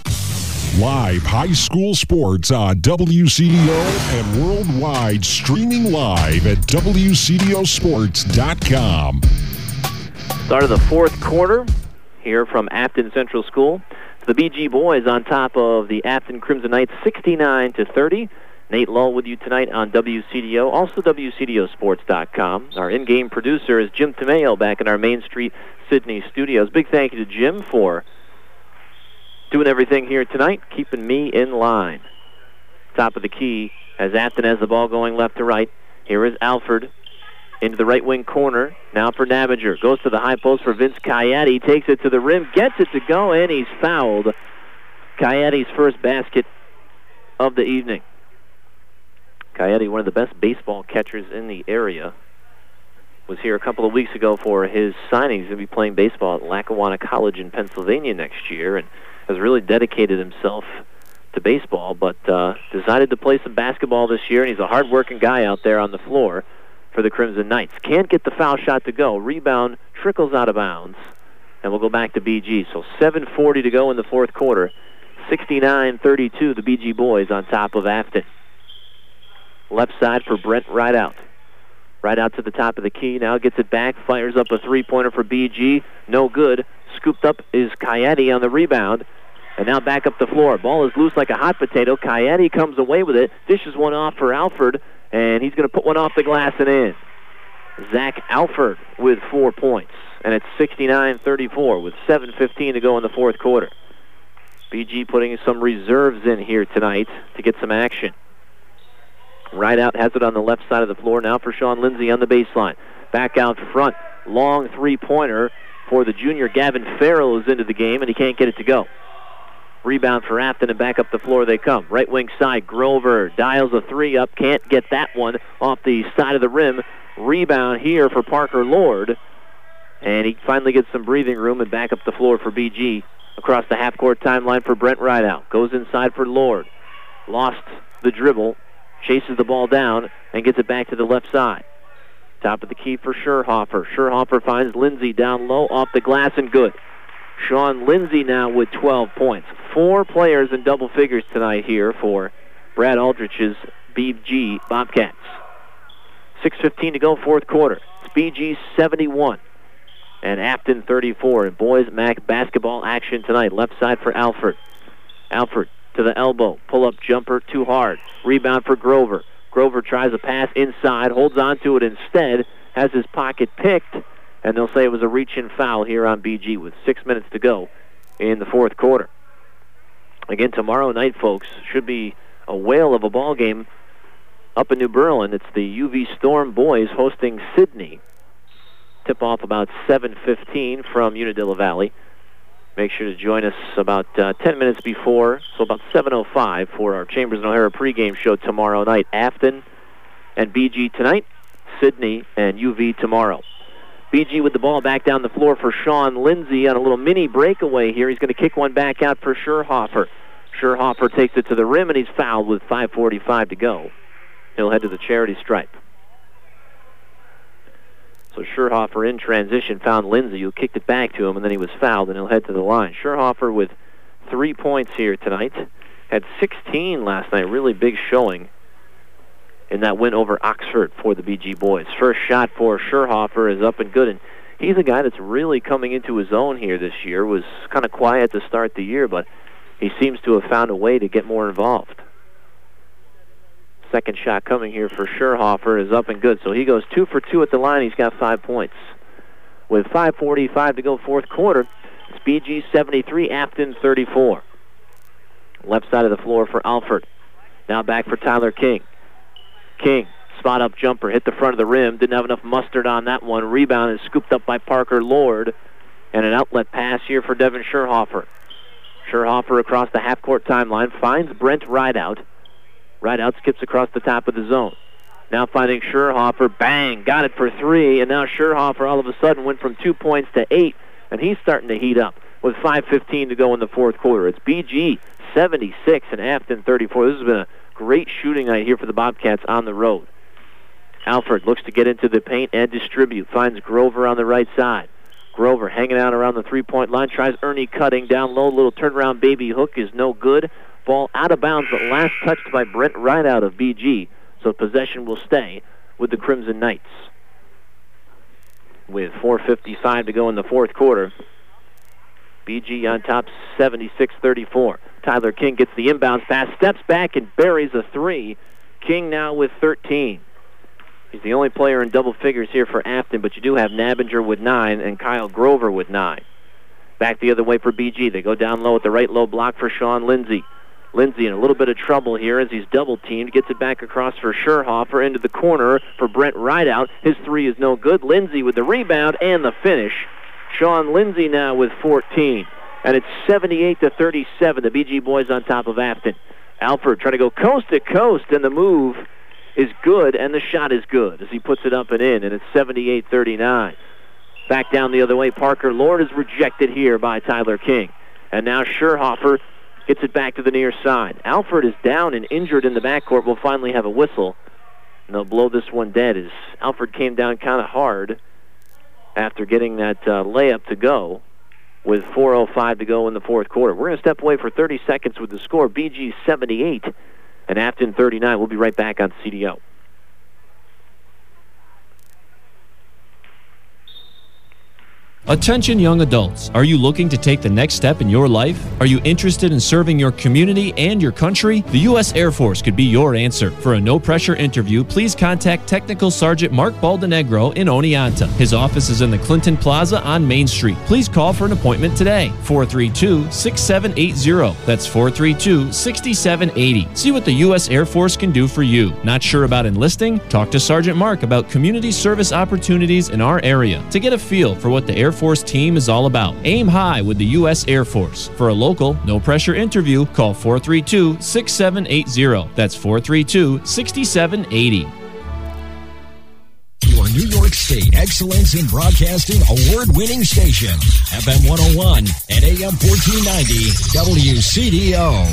Live high school sports on W C D O and worldwide, streaming live at W C D O sports dot com. Start of the fourth quarter here from Afton Central School. The B G boys on top of the Afton Crimson Knights, sixty-nine to thirty. Nate Lull with you tonight on W C D O, also W C D O sports dot com. Our in-game producer is Jim Tomeo back in our Main Street Sydney studios. Big thank you to Jim for doing everything here tonight, keeping me in line. Top of the key as Afton has the ball going left to right. Here is Alford into the right wing corner. Now for Navinger. Goes to the high post for Vince Coyote. Takes it to the rim, gets it to go, and he's fouled Coyote's first basket of the evening. Coyote, one of the best baseball catchers in the area, was here a couple of weeks ago for his signing. He's going to be playing baseball at Lackawanna College in Pennsylvania next year and has really dedicated himself to baseball, but uh, decided to play some basketball this year, and he's a hard-working guy out there on the floor for the Crimson Knights. Can't get the foul shot to go. Rebound trickles out of bounds, and we'll go back to B G. So seven forty to go in the fourth quarter. sixty-nine thirty-two, the B G boys on top of Afton. Left side for Brent Rideout. Rideout to the top of the key, now gets it back, fires up a three-pointer for B G. No good. Scooped up is Coyote on the rebound. And now back up the floor. Ball is loose like a hot potato. Coyote comes away with it, dishes one off for Alford, and he's going to put one off the glass and in. Zach Alford with four points. And it's sixty-nine thirty-four with seven fifteen to go in the fourth quarter. B G putting some reserves in here tonight to get some action. Rideout has it on the left side of the floor now for Sean Lindsay on the baseline. Back out front. Long three-pointer for the junior. Gavin Farrell is into the game, and he can't get it to go. Rebound for Afton, and back up the floor they come. Right wing side, Grover dials a three up. Can't get that one off the side of the rim. Rebound here for Parker Lord. And he finally gets some breathing room and back up the floor for B G. Across the half-court timeline for Brent Rideout. Goes inside for Lord. Lost the dribble. Chases the ball down and gets it back to the left side. Top of the key for Scherhofer. Scherhofer finds Lindsay down low off the glass and good. Sean Lindsay now with twelve points. Four players in double figures tonight here for Brad Aldrich's B G Bobcats. six fifteen to go, fourth quarter. It's B G seventy-one and Afton thirty-four. And boys MAC basketball action tonight. Left side for Alford. Alford to the elbow. Pull-up jumper too hard. Rebound for Grover. Grover tries a pass inside, holds on to it instead, has his pocket picked, and they'll say it was a reach-in foul here on B G with six minutes to go in the fourth quarter. Again, tomorrow night, folks, should be a whale of a ball game up in New Berlin. It's the U V Storm boys hosting Sydney. Tip-off about seven fifteen from Unadilla Valley. Make sure to join us about uh, ten minutes before, so about seven oh five for our Chambers and O'Hara pregame show tomorrow night. Afton and B G tonight, Sydney and U V tomorrow. B G with the ball back down the floor for Sean Lindsay on a little mini breakaway here. He's going to kick one back out for Scherhofer. Scherhofer takes it to the rim, and he's fouled with five forty-five to go. He'll head to the charity stripe. So Scherhofer in transition found Lindsay, who kicked it back to him, and then he was fouled, and he'll head to the line. Scherhofer with three points here tonight. Had sixteen last night. Really big showing in that win over Oxford for the B G boys. First shot for Scherhofer is up and good, and he's a guy that's really coming into his own here this year. Was kind of quiet to start the year, but he seems to have found a way to get more involved. Second shot coming here for Scherhofer is up and good, so he goes two for two at the line. He's got five points. With five forty-five to go fourth quarter, it's B G seventy-three, Afton thirty-four. Left side of the floor for Alford. Now back for Tyler King. King, spot-up jumper, hit the front of the rim. Didn't have enough mustard on that one. Rebound is scooped up by Parker Lord. And an outlet pass here for Devin Scherhofer. Scherhofer across the half-court timeline finds Brent Rideout. Rideout skips across the top of the zone. Now finding Scherhofer. Bang! Got it for three. And now Scherhofer all of a sudden went from two points to eight. And he's starting to heat up with five fifteen to go in the fourth quarter. It's B G seventy-six and Afton thirty-four. This has been a great shooting night here for the Bobcats on the road. Alford looks to get into the paint and distribute. Finds Grover on the right side. Grover hanging out around the three-point line. Tries Ernie Cutting down low. Little turnaround baby hook is no good. Ball out of bounds, but last touched by Brent Rideout of B G. So possession will stay with the Crimson Knights. With four fifty-five to go in the fourth quarter, B G on top seventy-six thirty-four. Tyler King gets the inbounds pass, steps back and buries a three. King now with thirteen. He's the only player in double figures here for Afton, but you do have Nabinger with nine and Kyle Grover with nine. Back the other way for B G. They go down low at the right low block for Sean Lindsay. Lindsay in a little bit of trouble here as he's double-teamed. Gets it back across for Scherhofer into the corner for Brent Rideout. His three is no good. Lindsay with the rebound and the finish. Sean Lindsay now with fourteen. and it's seventy-eight to thirty-seven. The B G boys on top of Afton. Alford trying to go coast to coast, and the move is good, and the shot is good as he puts it up and in, and it's seventy-eight thirty-nine. Back down the other way, Parker Lord is rejected here by Tyler King. And now Scherhofer gets it back to the near side. Alford is down and injured in the backcourt. We'll finally have a whistle. And they'll blow this one dead as Alford came down kind of hard after getting that uh, layup to go with four oh five to go in the fourth quarter. We're going to step away for thirty seconds with the score. B G seventy-eight and Afton thirty-nine. We'll be right back on C D O. Attention young adults, are you looking to take the next step in your life? Are you interested in serving your community and your country? The U S Air Force could be your answer. For a no-pressure interview, please contact Technical Sergeant Mark Baldenegro in Oneonta. His office is in the Clinton Plaza on Main Street. Please call for an appointment today, four three two, six seven eight zero. That's four three two, six seven eight zero. See what the U S Air Force can do for you. Not sure about enlisting? Talk to Sergeant Mark about community service opportunities in our area to get a feel for what the Air Force team is all about. Aim high with the U S Air Force. For a local, no-pressure interview, call four three two, six seven eight zero. That's four three two, six seven eight zero. Your New York State Excellence in Broadcasting award-winning station, F M one oh one and A M fourteen ninety W C D O.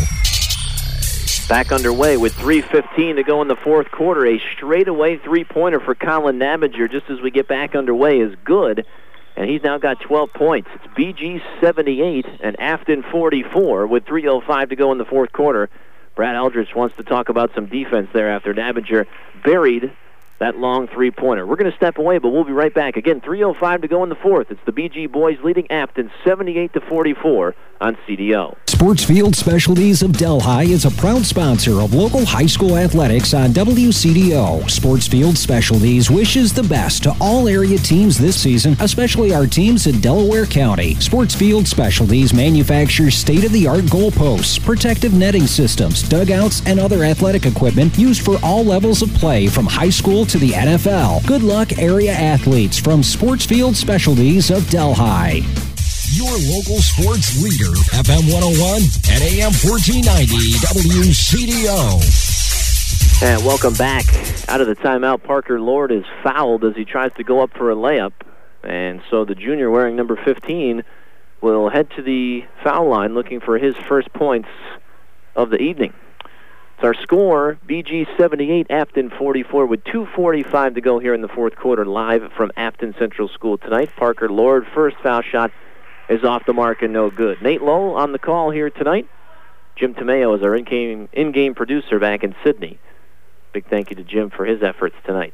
Back underway with three fifteen to go in the fourth quarter. A straightaway three-pointer for Colin Nabinger just as we get back underway is good. And he's now got twelve points. It's B G seventy-eight and Afton forty-four with three oh five to go in the fourth quarter. Brad Eldridge wants to talk about some defense there after Nabinger buried that long three-pointer. We're going to step away, but we'll be right back. Again, three oh five to go in the fourth. It's the B G boys leading Afton seventy-eight to forty-four on C D O. Sportsfield Specialties of Delhi is a proud sponsor of local high school athletics on W C D O. Sportsfield Specialties wishes the best to all area teams this season, especially our teams in Delaware County. Sportsfield Specialties manufactures state-of-the-art goalposts, protective netting systems, dugouts, and other athletic equipment used for all levels of play from high school to the N F L. Good luck, area athletes from Sportsfield Specialties of Delhi. Your local sports leader, F M one oh one and A M fourteen ninety W C D O. And welcome back. Out of the timeout, Parker Lord is fouled as he tries to go up for a layup. And so the junior wearing number fifteen will head to the foul line looking for his first points of the evening. It's our score, B G seventy-eight, Afton forty-four, with two forty-five to go here in the fourth quarter, live from Afton Central School tonight. Parker Lord, first foul shot is off the mark and no good. Nate Lowell on the call here tonight. Jim Tomeo is our in-game, in-game producer back in Sydney. Big thank you to Jim for his efforts tonight.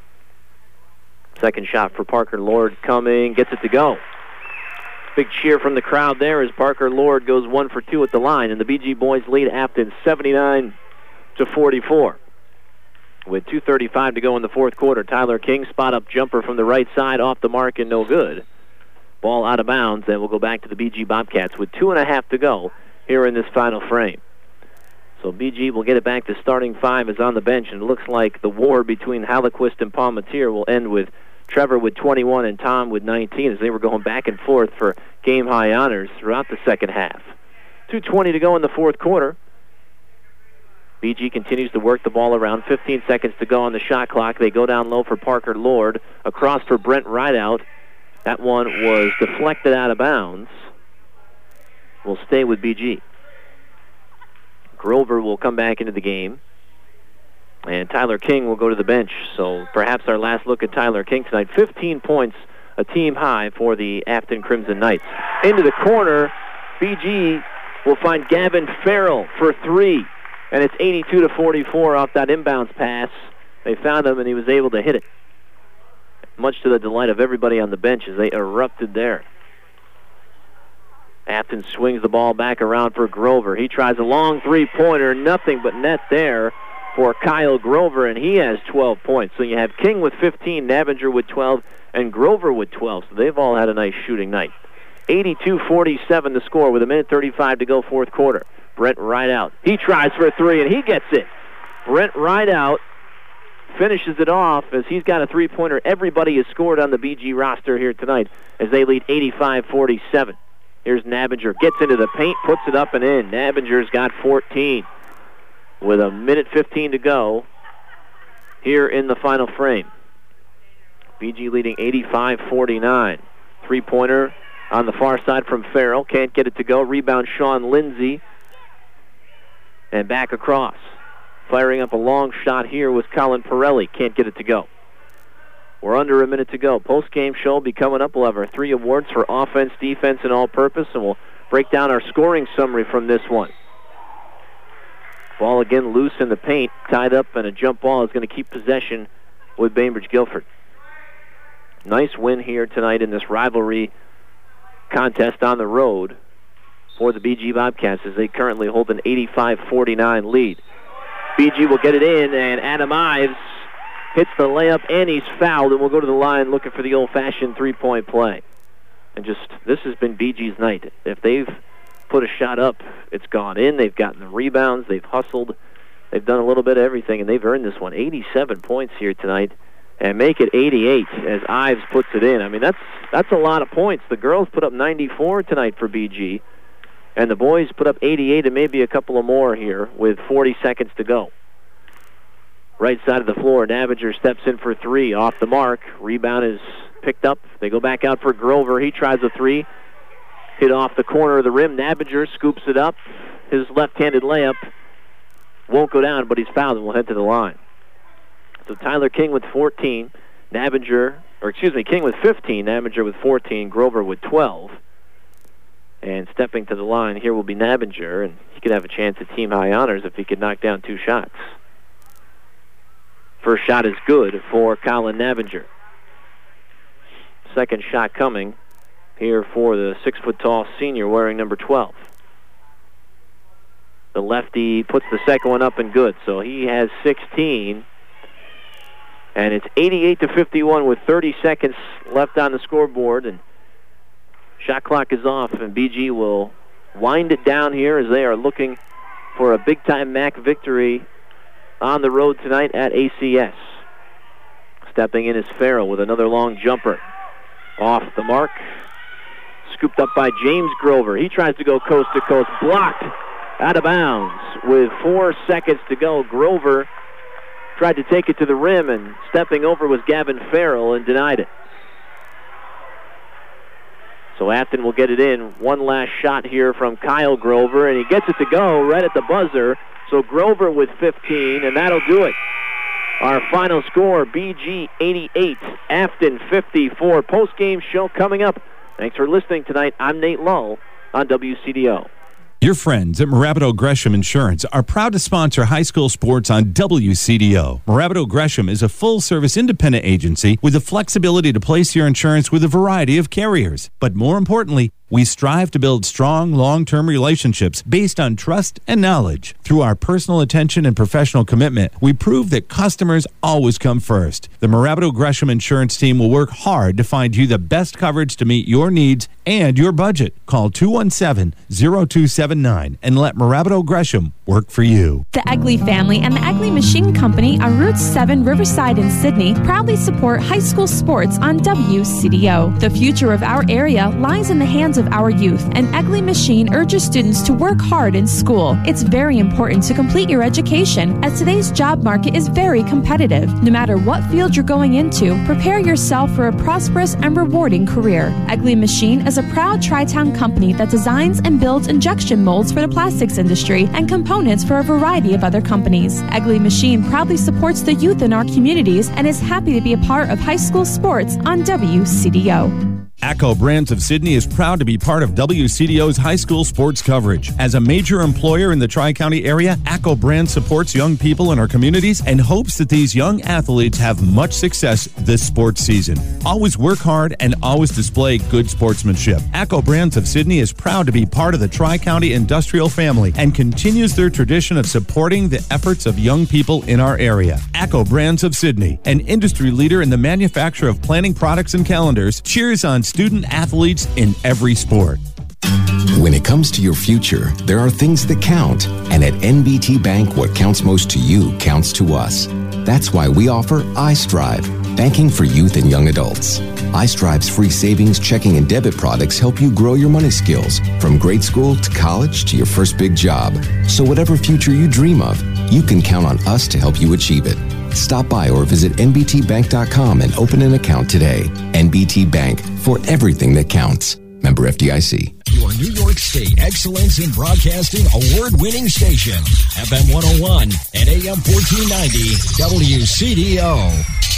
Second shot for Parker Lord coming, gets it to go. Big cheer from the crowd there as Parker Lord goes one for two at the line, and the B G boys lead Afton seventy-nine to forty-four. With two thirty-five to go in the fourth quarter, Tyler King, spot-up jumper from the right side, off the mark and no good. Ball out of bounds, and we'll go back to the B G Bobcats with two and a half to go here in this final frame. So B G will get it back to starting five is on the bench, and it looks like the war between Hallequist and Palmatier will end with Trevor with twenty-one and Tom with nineteen as they were going back and forth for game-high honors throughout the second half. two twenty to go in the fourth quarter. B G continues to work the ball around. fifteen seconds to go on the shot clock. They go down low for Parker Lord. Across for Brent Rideout. That one was deflected out of bounds. Will stay with B G. Grover will come back into the game. And Tyler King will go to the bench. So perhaps our last look at Tyler King tonight. fifteen points, a team high for the Afton Crimson Knights. Into the corner, B G will find Gavin Farrell for three. And it's eighty-two to forty-four off that inbounds pass. They found him and he was able to hit it. Much to the delight of everybody on the bench as they erupted there. Afton swings the ball back around for Grover. He tries a long three-pointer, nothing but net there for Kyle Grover, and he has twelve points. So you have King with fifteen, Nabinger with twelve, and Grover with twelve. So they've all had a nice shooting night. eighty-two forty-seven the score with a minute thirty-five to go fourth quarter. Brent Rideout. He tries for a three, and he gets it. Brent Rideout finishes it off as he's got a three-pointer. Everybody has scored on the B G roster here tonight as they lead eighty-five forty-seven. Here's Nabinger. Gets into the paint, puts it up and in. Nabinger's got fourteen with a minute fifteen to go here in the final frame. B G leading eighty-five forty-nine. Three-pointer on the far side from Farrell. Can't get it to go. Rebound Sean Lindsay. And back across. Firing up a long shot here was Colin Pirelli. Can't get it to go. We're under a minute to go. Post-game show will be coming up. We'll have our three awards for offense, defense, and all-purpose, and we'll break down our scoring summary from this one. Ball again loose in the paint, tied up, and a jump ball is going to keep possession with Bainbridge Guilford. Nice win here tonight in this rivalry contest on the road for the B G Bobcats as they currently hold an eighty-five forty-nine lead. B G will get it in, and Adam Ives hits the layup, and he's fouled, and we'll go to the line looking for the old-fashioned three-point play. And just, this has been B G's night. If they've put a shot up, it's gone in. They've gotten the rebounds. They've hustled. They've done a little bit of everything, and they've earned this one. eighty-seven points here tonight, and make it eighty-eight as Ives puts it in. I mean, that's that's a lot of points. The girls put up ninety-four tonight for B G, and the boys put up eighty-eight and maybe a couple of more here with forty seconds to go. Right side of the floor, Navinger steps in for three. Off the mark. Rebound is picked up. They go back out for Grover. He tries a three. Hit off the corner of the rim. Navinger scoops it up. His left-handed layup won't go down, but he's fouled and will head to the line. So Tyler King with fourteen. Navinger, or excuse me, King with fifteen. Navinger with fourteen. Grover with twelve. And stepping to the line here will be Navinger, and he could have a chance at team-high honors if he could knock down two shots. First shot is good for Colin Navinger. Second shot coming here for the six-foot-tall senior wearing number twelve. The lefty puts the second one up and good, so he has sixteen. And it's eighty-eight to fifty-one with thirty seconds left on the scoreboard, and shot clock is off, and B G will wind it down here as they are looking for a big-time M A C victory on the road tonight at A C S. Stepping in is Farrell with another long jumper. Off the mark. Scooped up by James Grover. He tries to go coast to coast. Blocked out of bounds with four seconds to go. Grover tried to take it to the rim, and stepping over was Gavin Farrell and denied it. So Afton will get it in. One last shot here from Kyle Grover, and he gets it to go right at the buzzer. So Grover with fifteen, and that'll do it. Our final score, B G eighty-eight, Afton fifty-four. Post-game show coming up. Thanks for listening tonight. I'm Nate Lull on W C D O. Your friends at Morabito Gresham Insurance are proud to sponsor high school sports on W C D O. Morabito Gresham is a full-service independent agency with the flexibility to place your insurance with a variety of carriers. But more importantly, we strive to build strong, long-term relationships based on trust and knowledge. Through our personal attention and professional commitment, we prove that customers always come first. The Morabito Gresham Insurance team will work hard to find you the best coverage to meet your needs and your budget. Call two one seven, zero two seven nine and let Morabito Gresham work for you. The Egley family and the Egley Machine Company on Route seven Riverside in Sydney proudly support high school sports on W C D O. The future of our area lies in the hands of our youth, and Egley Machine urges students to work hard in school. It's very important to complete your education, as today's job market is very competitive. No matter what field you're going into, prepare yourself for a prosperous and rewarding career. Egley Machine is a proud Tri-Town company that designs and builds injection molds for the plastics industry and components for a variety of other companies. Egley Machine proudly supports the youth in our communities and is happy to be a part of high school sports on W C D O. ACCO Brands of Sydney is proud to be part of W C D O's high school sports coverage. As a major employer in the Tri-County area, ACCO Brands supports young people in our communities and hopes that these young athletes have much success this sports season. Always work hard and always display good sportsmanship. ACCO Brands of Sydney is proud to be part of the Tri-County industrial family and continues their tradition of supporting the efforts of young people in our area. ACCO Brands of Sydney, an industry leader in the manufacture of planning products and calendars, cheers on student athletes in every sport. When it comes to your future, there are things that count. And at N B T Bank, what counts most to you counts to us. That's why we offer iStrive. banking for youth and young adults. iStrive's free savings, checking, and debit products help you grow your money skills from grade school to college to your first big job. So whatever future you dream of, you can count on us to help you achieve it. Stop by or visit N B T bank dot com and open an account today. N B T Bank, for everything that counts. Member F D I C. Your New York State Excellence in Broadcasting award-winning station. F M one oh one and A M fourteen ninety W C D O.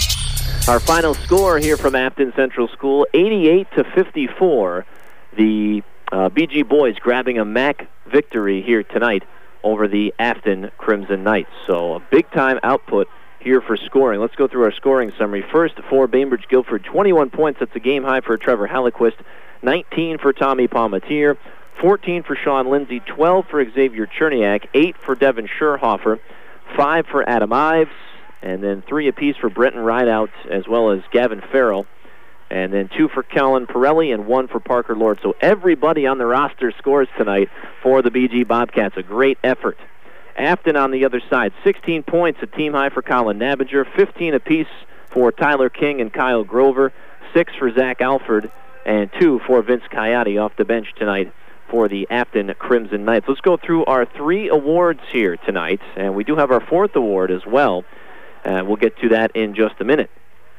Our final score here from Afton Central School, eighty-eight to fifty-four. The uh, B G boys grabbing a M A C victory here tonight over the Afton Crimson Knights. So a big-time output here for scoring. Let's go through our scoring summary. First for Bainbridge Guilford, twenty-one points. That's a game high for Trevor Hallequist. nineteen for Tommy Palmatier. fourteen for Sean Lindsay. twelve for Xavier Cherniak. eight for Devin Scherhofer. five for Adam Ives. And then three apiece for Brenton Rideout, as well as Gavin Farrell. And then two for Kellen Pirelli and one for Parker Lord. So everybody on the roster scores tonight for the B G Bobcats. A great effort. Afton on the other side, sixteen points, a team high for Colin Nabinger. fifteen apiece for Tyler King and Kyle Grover. six for Zach Alford. And two for Vince Coyote off the bench tonight for the Afton Crimson Knights. Let's go through our three awards here tonight. And we do have our fourth award as well. Uh, we'll get to that in just a minute.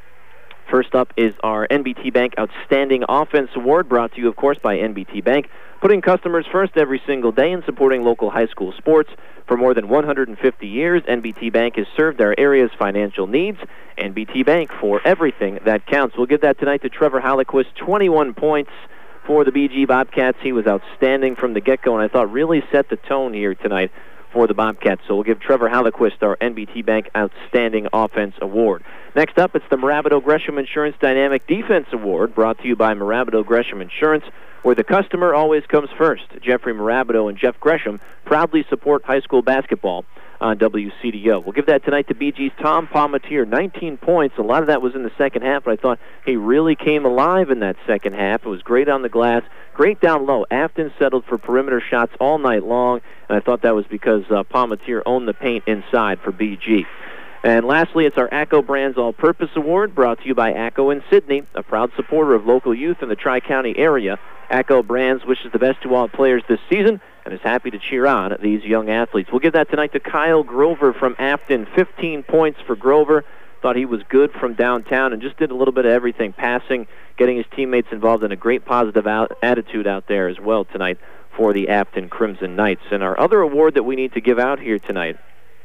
First up is our N B T Bank Outstanding Offense Award, brought to you, of course, by N B T Bank, putting customers first every single day and supporting local high school sports. For more than one hundred fifty years, N B T Bank has served our area's financial needs. N B T Bank, for everything that counts. We'll give that tonight to Trevor Hallequist, twenty-one points for the B G Bobcats. He was outstanding from the get-go, and I thought really set the tone here tonight for the Bobcats. So we'll give Trevor Hallequist our N B T Bank Outstanding Offense Award. Next up, it's the Mirabito Gresham Insurance Dynamic Defense Award, brought to you by Mirabito Gresham Insurance, where the customer always comes first. Jeffrey Mirabito and Jeff Gresham proudly support high school basketball on W C D O. We'll give that tonight to B G's Tom Palmatier, nineteen points. A lot of that was in the second half, but I thought he really came alive in that second half. It was great on the glass, great down low. Afton settled for perimeter shots all night long, and I thought that was because uh, Palmatier owned the paint inside for B G. And lastly, it's our ACCO Brands All-Purpose Award, brought to you by ACCO in Sydney, a proud supporter of local youth in the Tri-County area. ACCO Brands wishes the best to all players this season and is happy to cheer on these young athletes. We'll give that tonight to Kyle Grover from Afton. fifteen points for Grover. Thought he was good from downtown and just did a little bit of everything, passing, getting his teammates involved, in a great positive out- attitude out there as well tonight for the Afton Crimson Knights. And our other award that we need to give out here tonight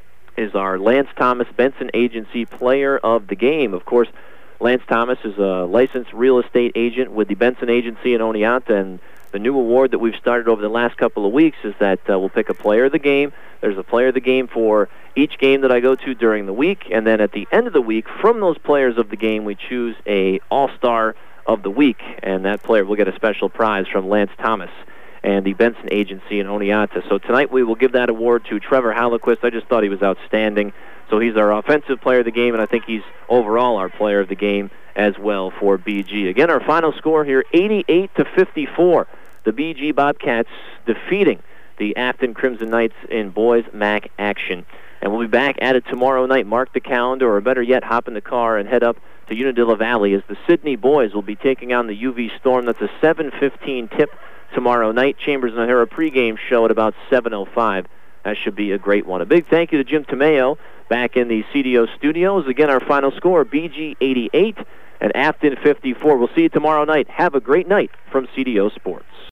is our Lance Thomas Benson Agency Player of the Game. Of course, Lance Thomas is a licensed real estate agent with the Benson Agency in Oneonta, and the new award that we've started over the last couple of weeks is that uh, we'll pick a player of the game. There's a player of the game for each game that I go to during the week, and then at the end of the week, from those players of the game, we choose a All-Star of the Week, and that player will get a special prize from Lance Thomas and the Benson Agency in Oneonta. So tonight we will give that award to Trevor Hallequist. I just thought he was outstanding. So he's our offensive player of the game, and I think he's overall our player of the game as well for B G. Again, our final score here, eighty-eight to fifty-four. The B G Bobcats defeating the Afton Crimson Knights in boys M A C action. And we'll be back at it tomorrow night. Mark the calendar, or better yet, hop in the car and head up to Unadilla Valley as the Sydney boys will be taking on the U V Storm. That's a seven fifteen tip tomorrow night. Chambers and O'Hara pregame show at about seven oh five. That should be a great one. A big thank you to Jim Tomeo back in the C D O studios. Again, our final score, B G eighty-eight and Afton fifty-four. We'll see you tomorrow night. Have a great night from C D O Sports.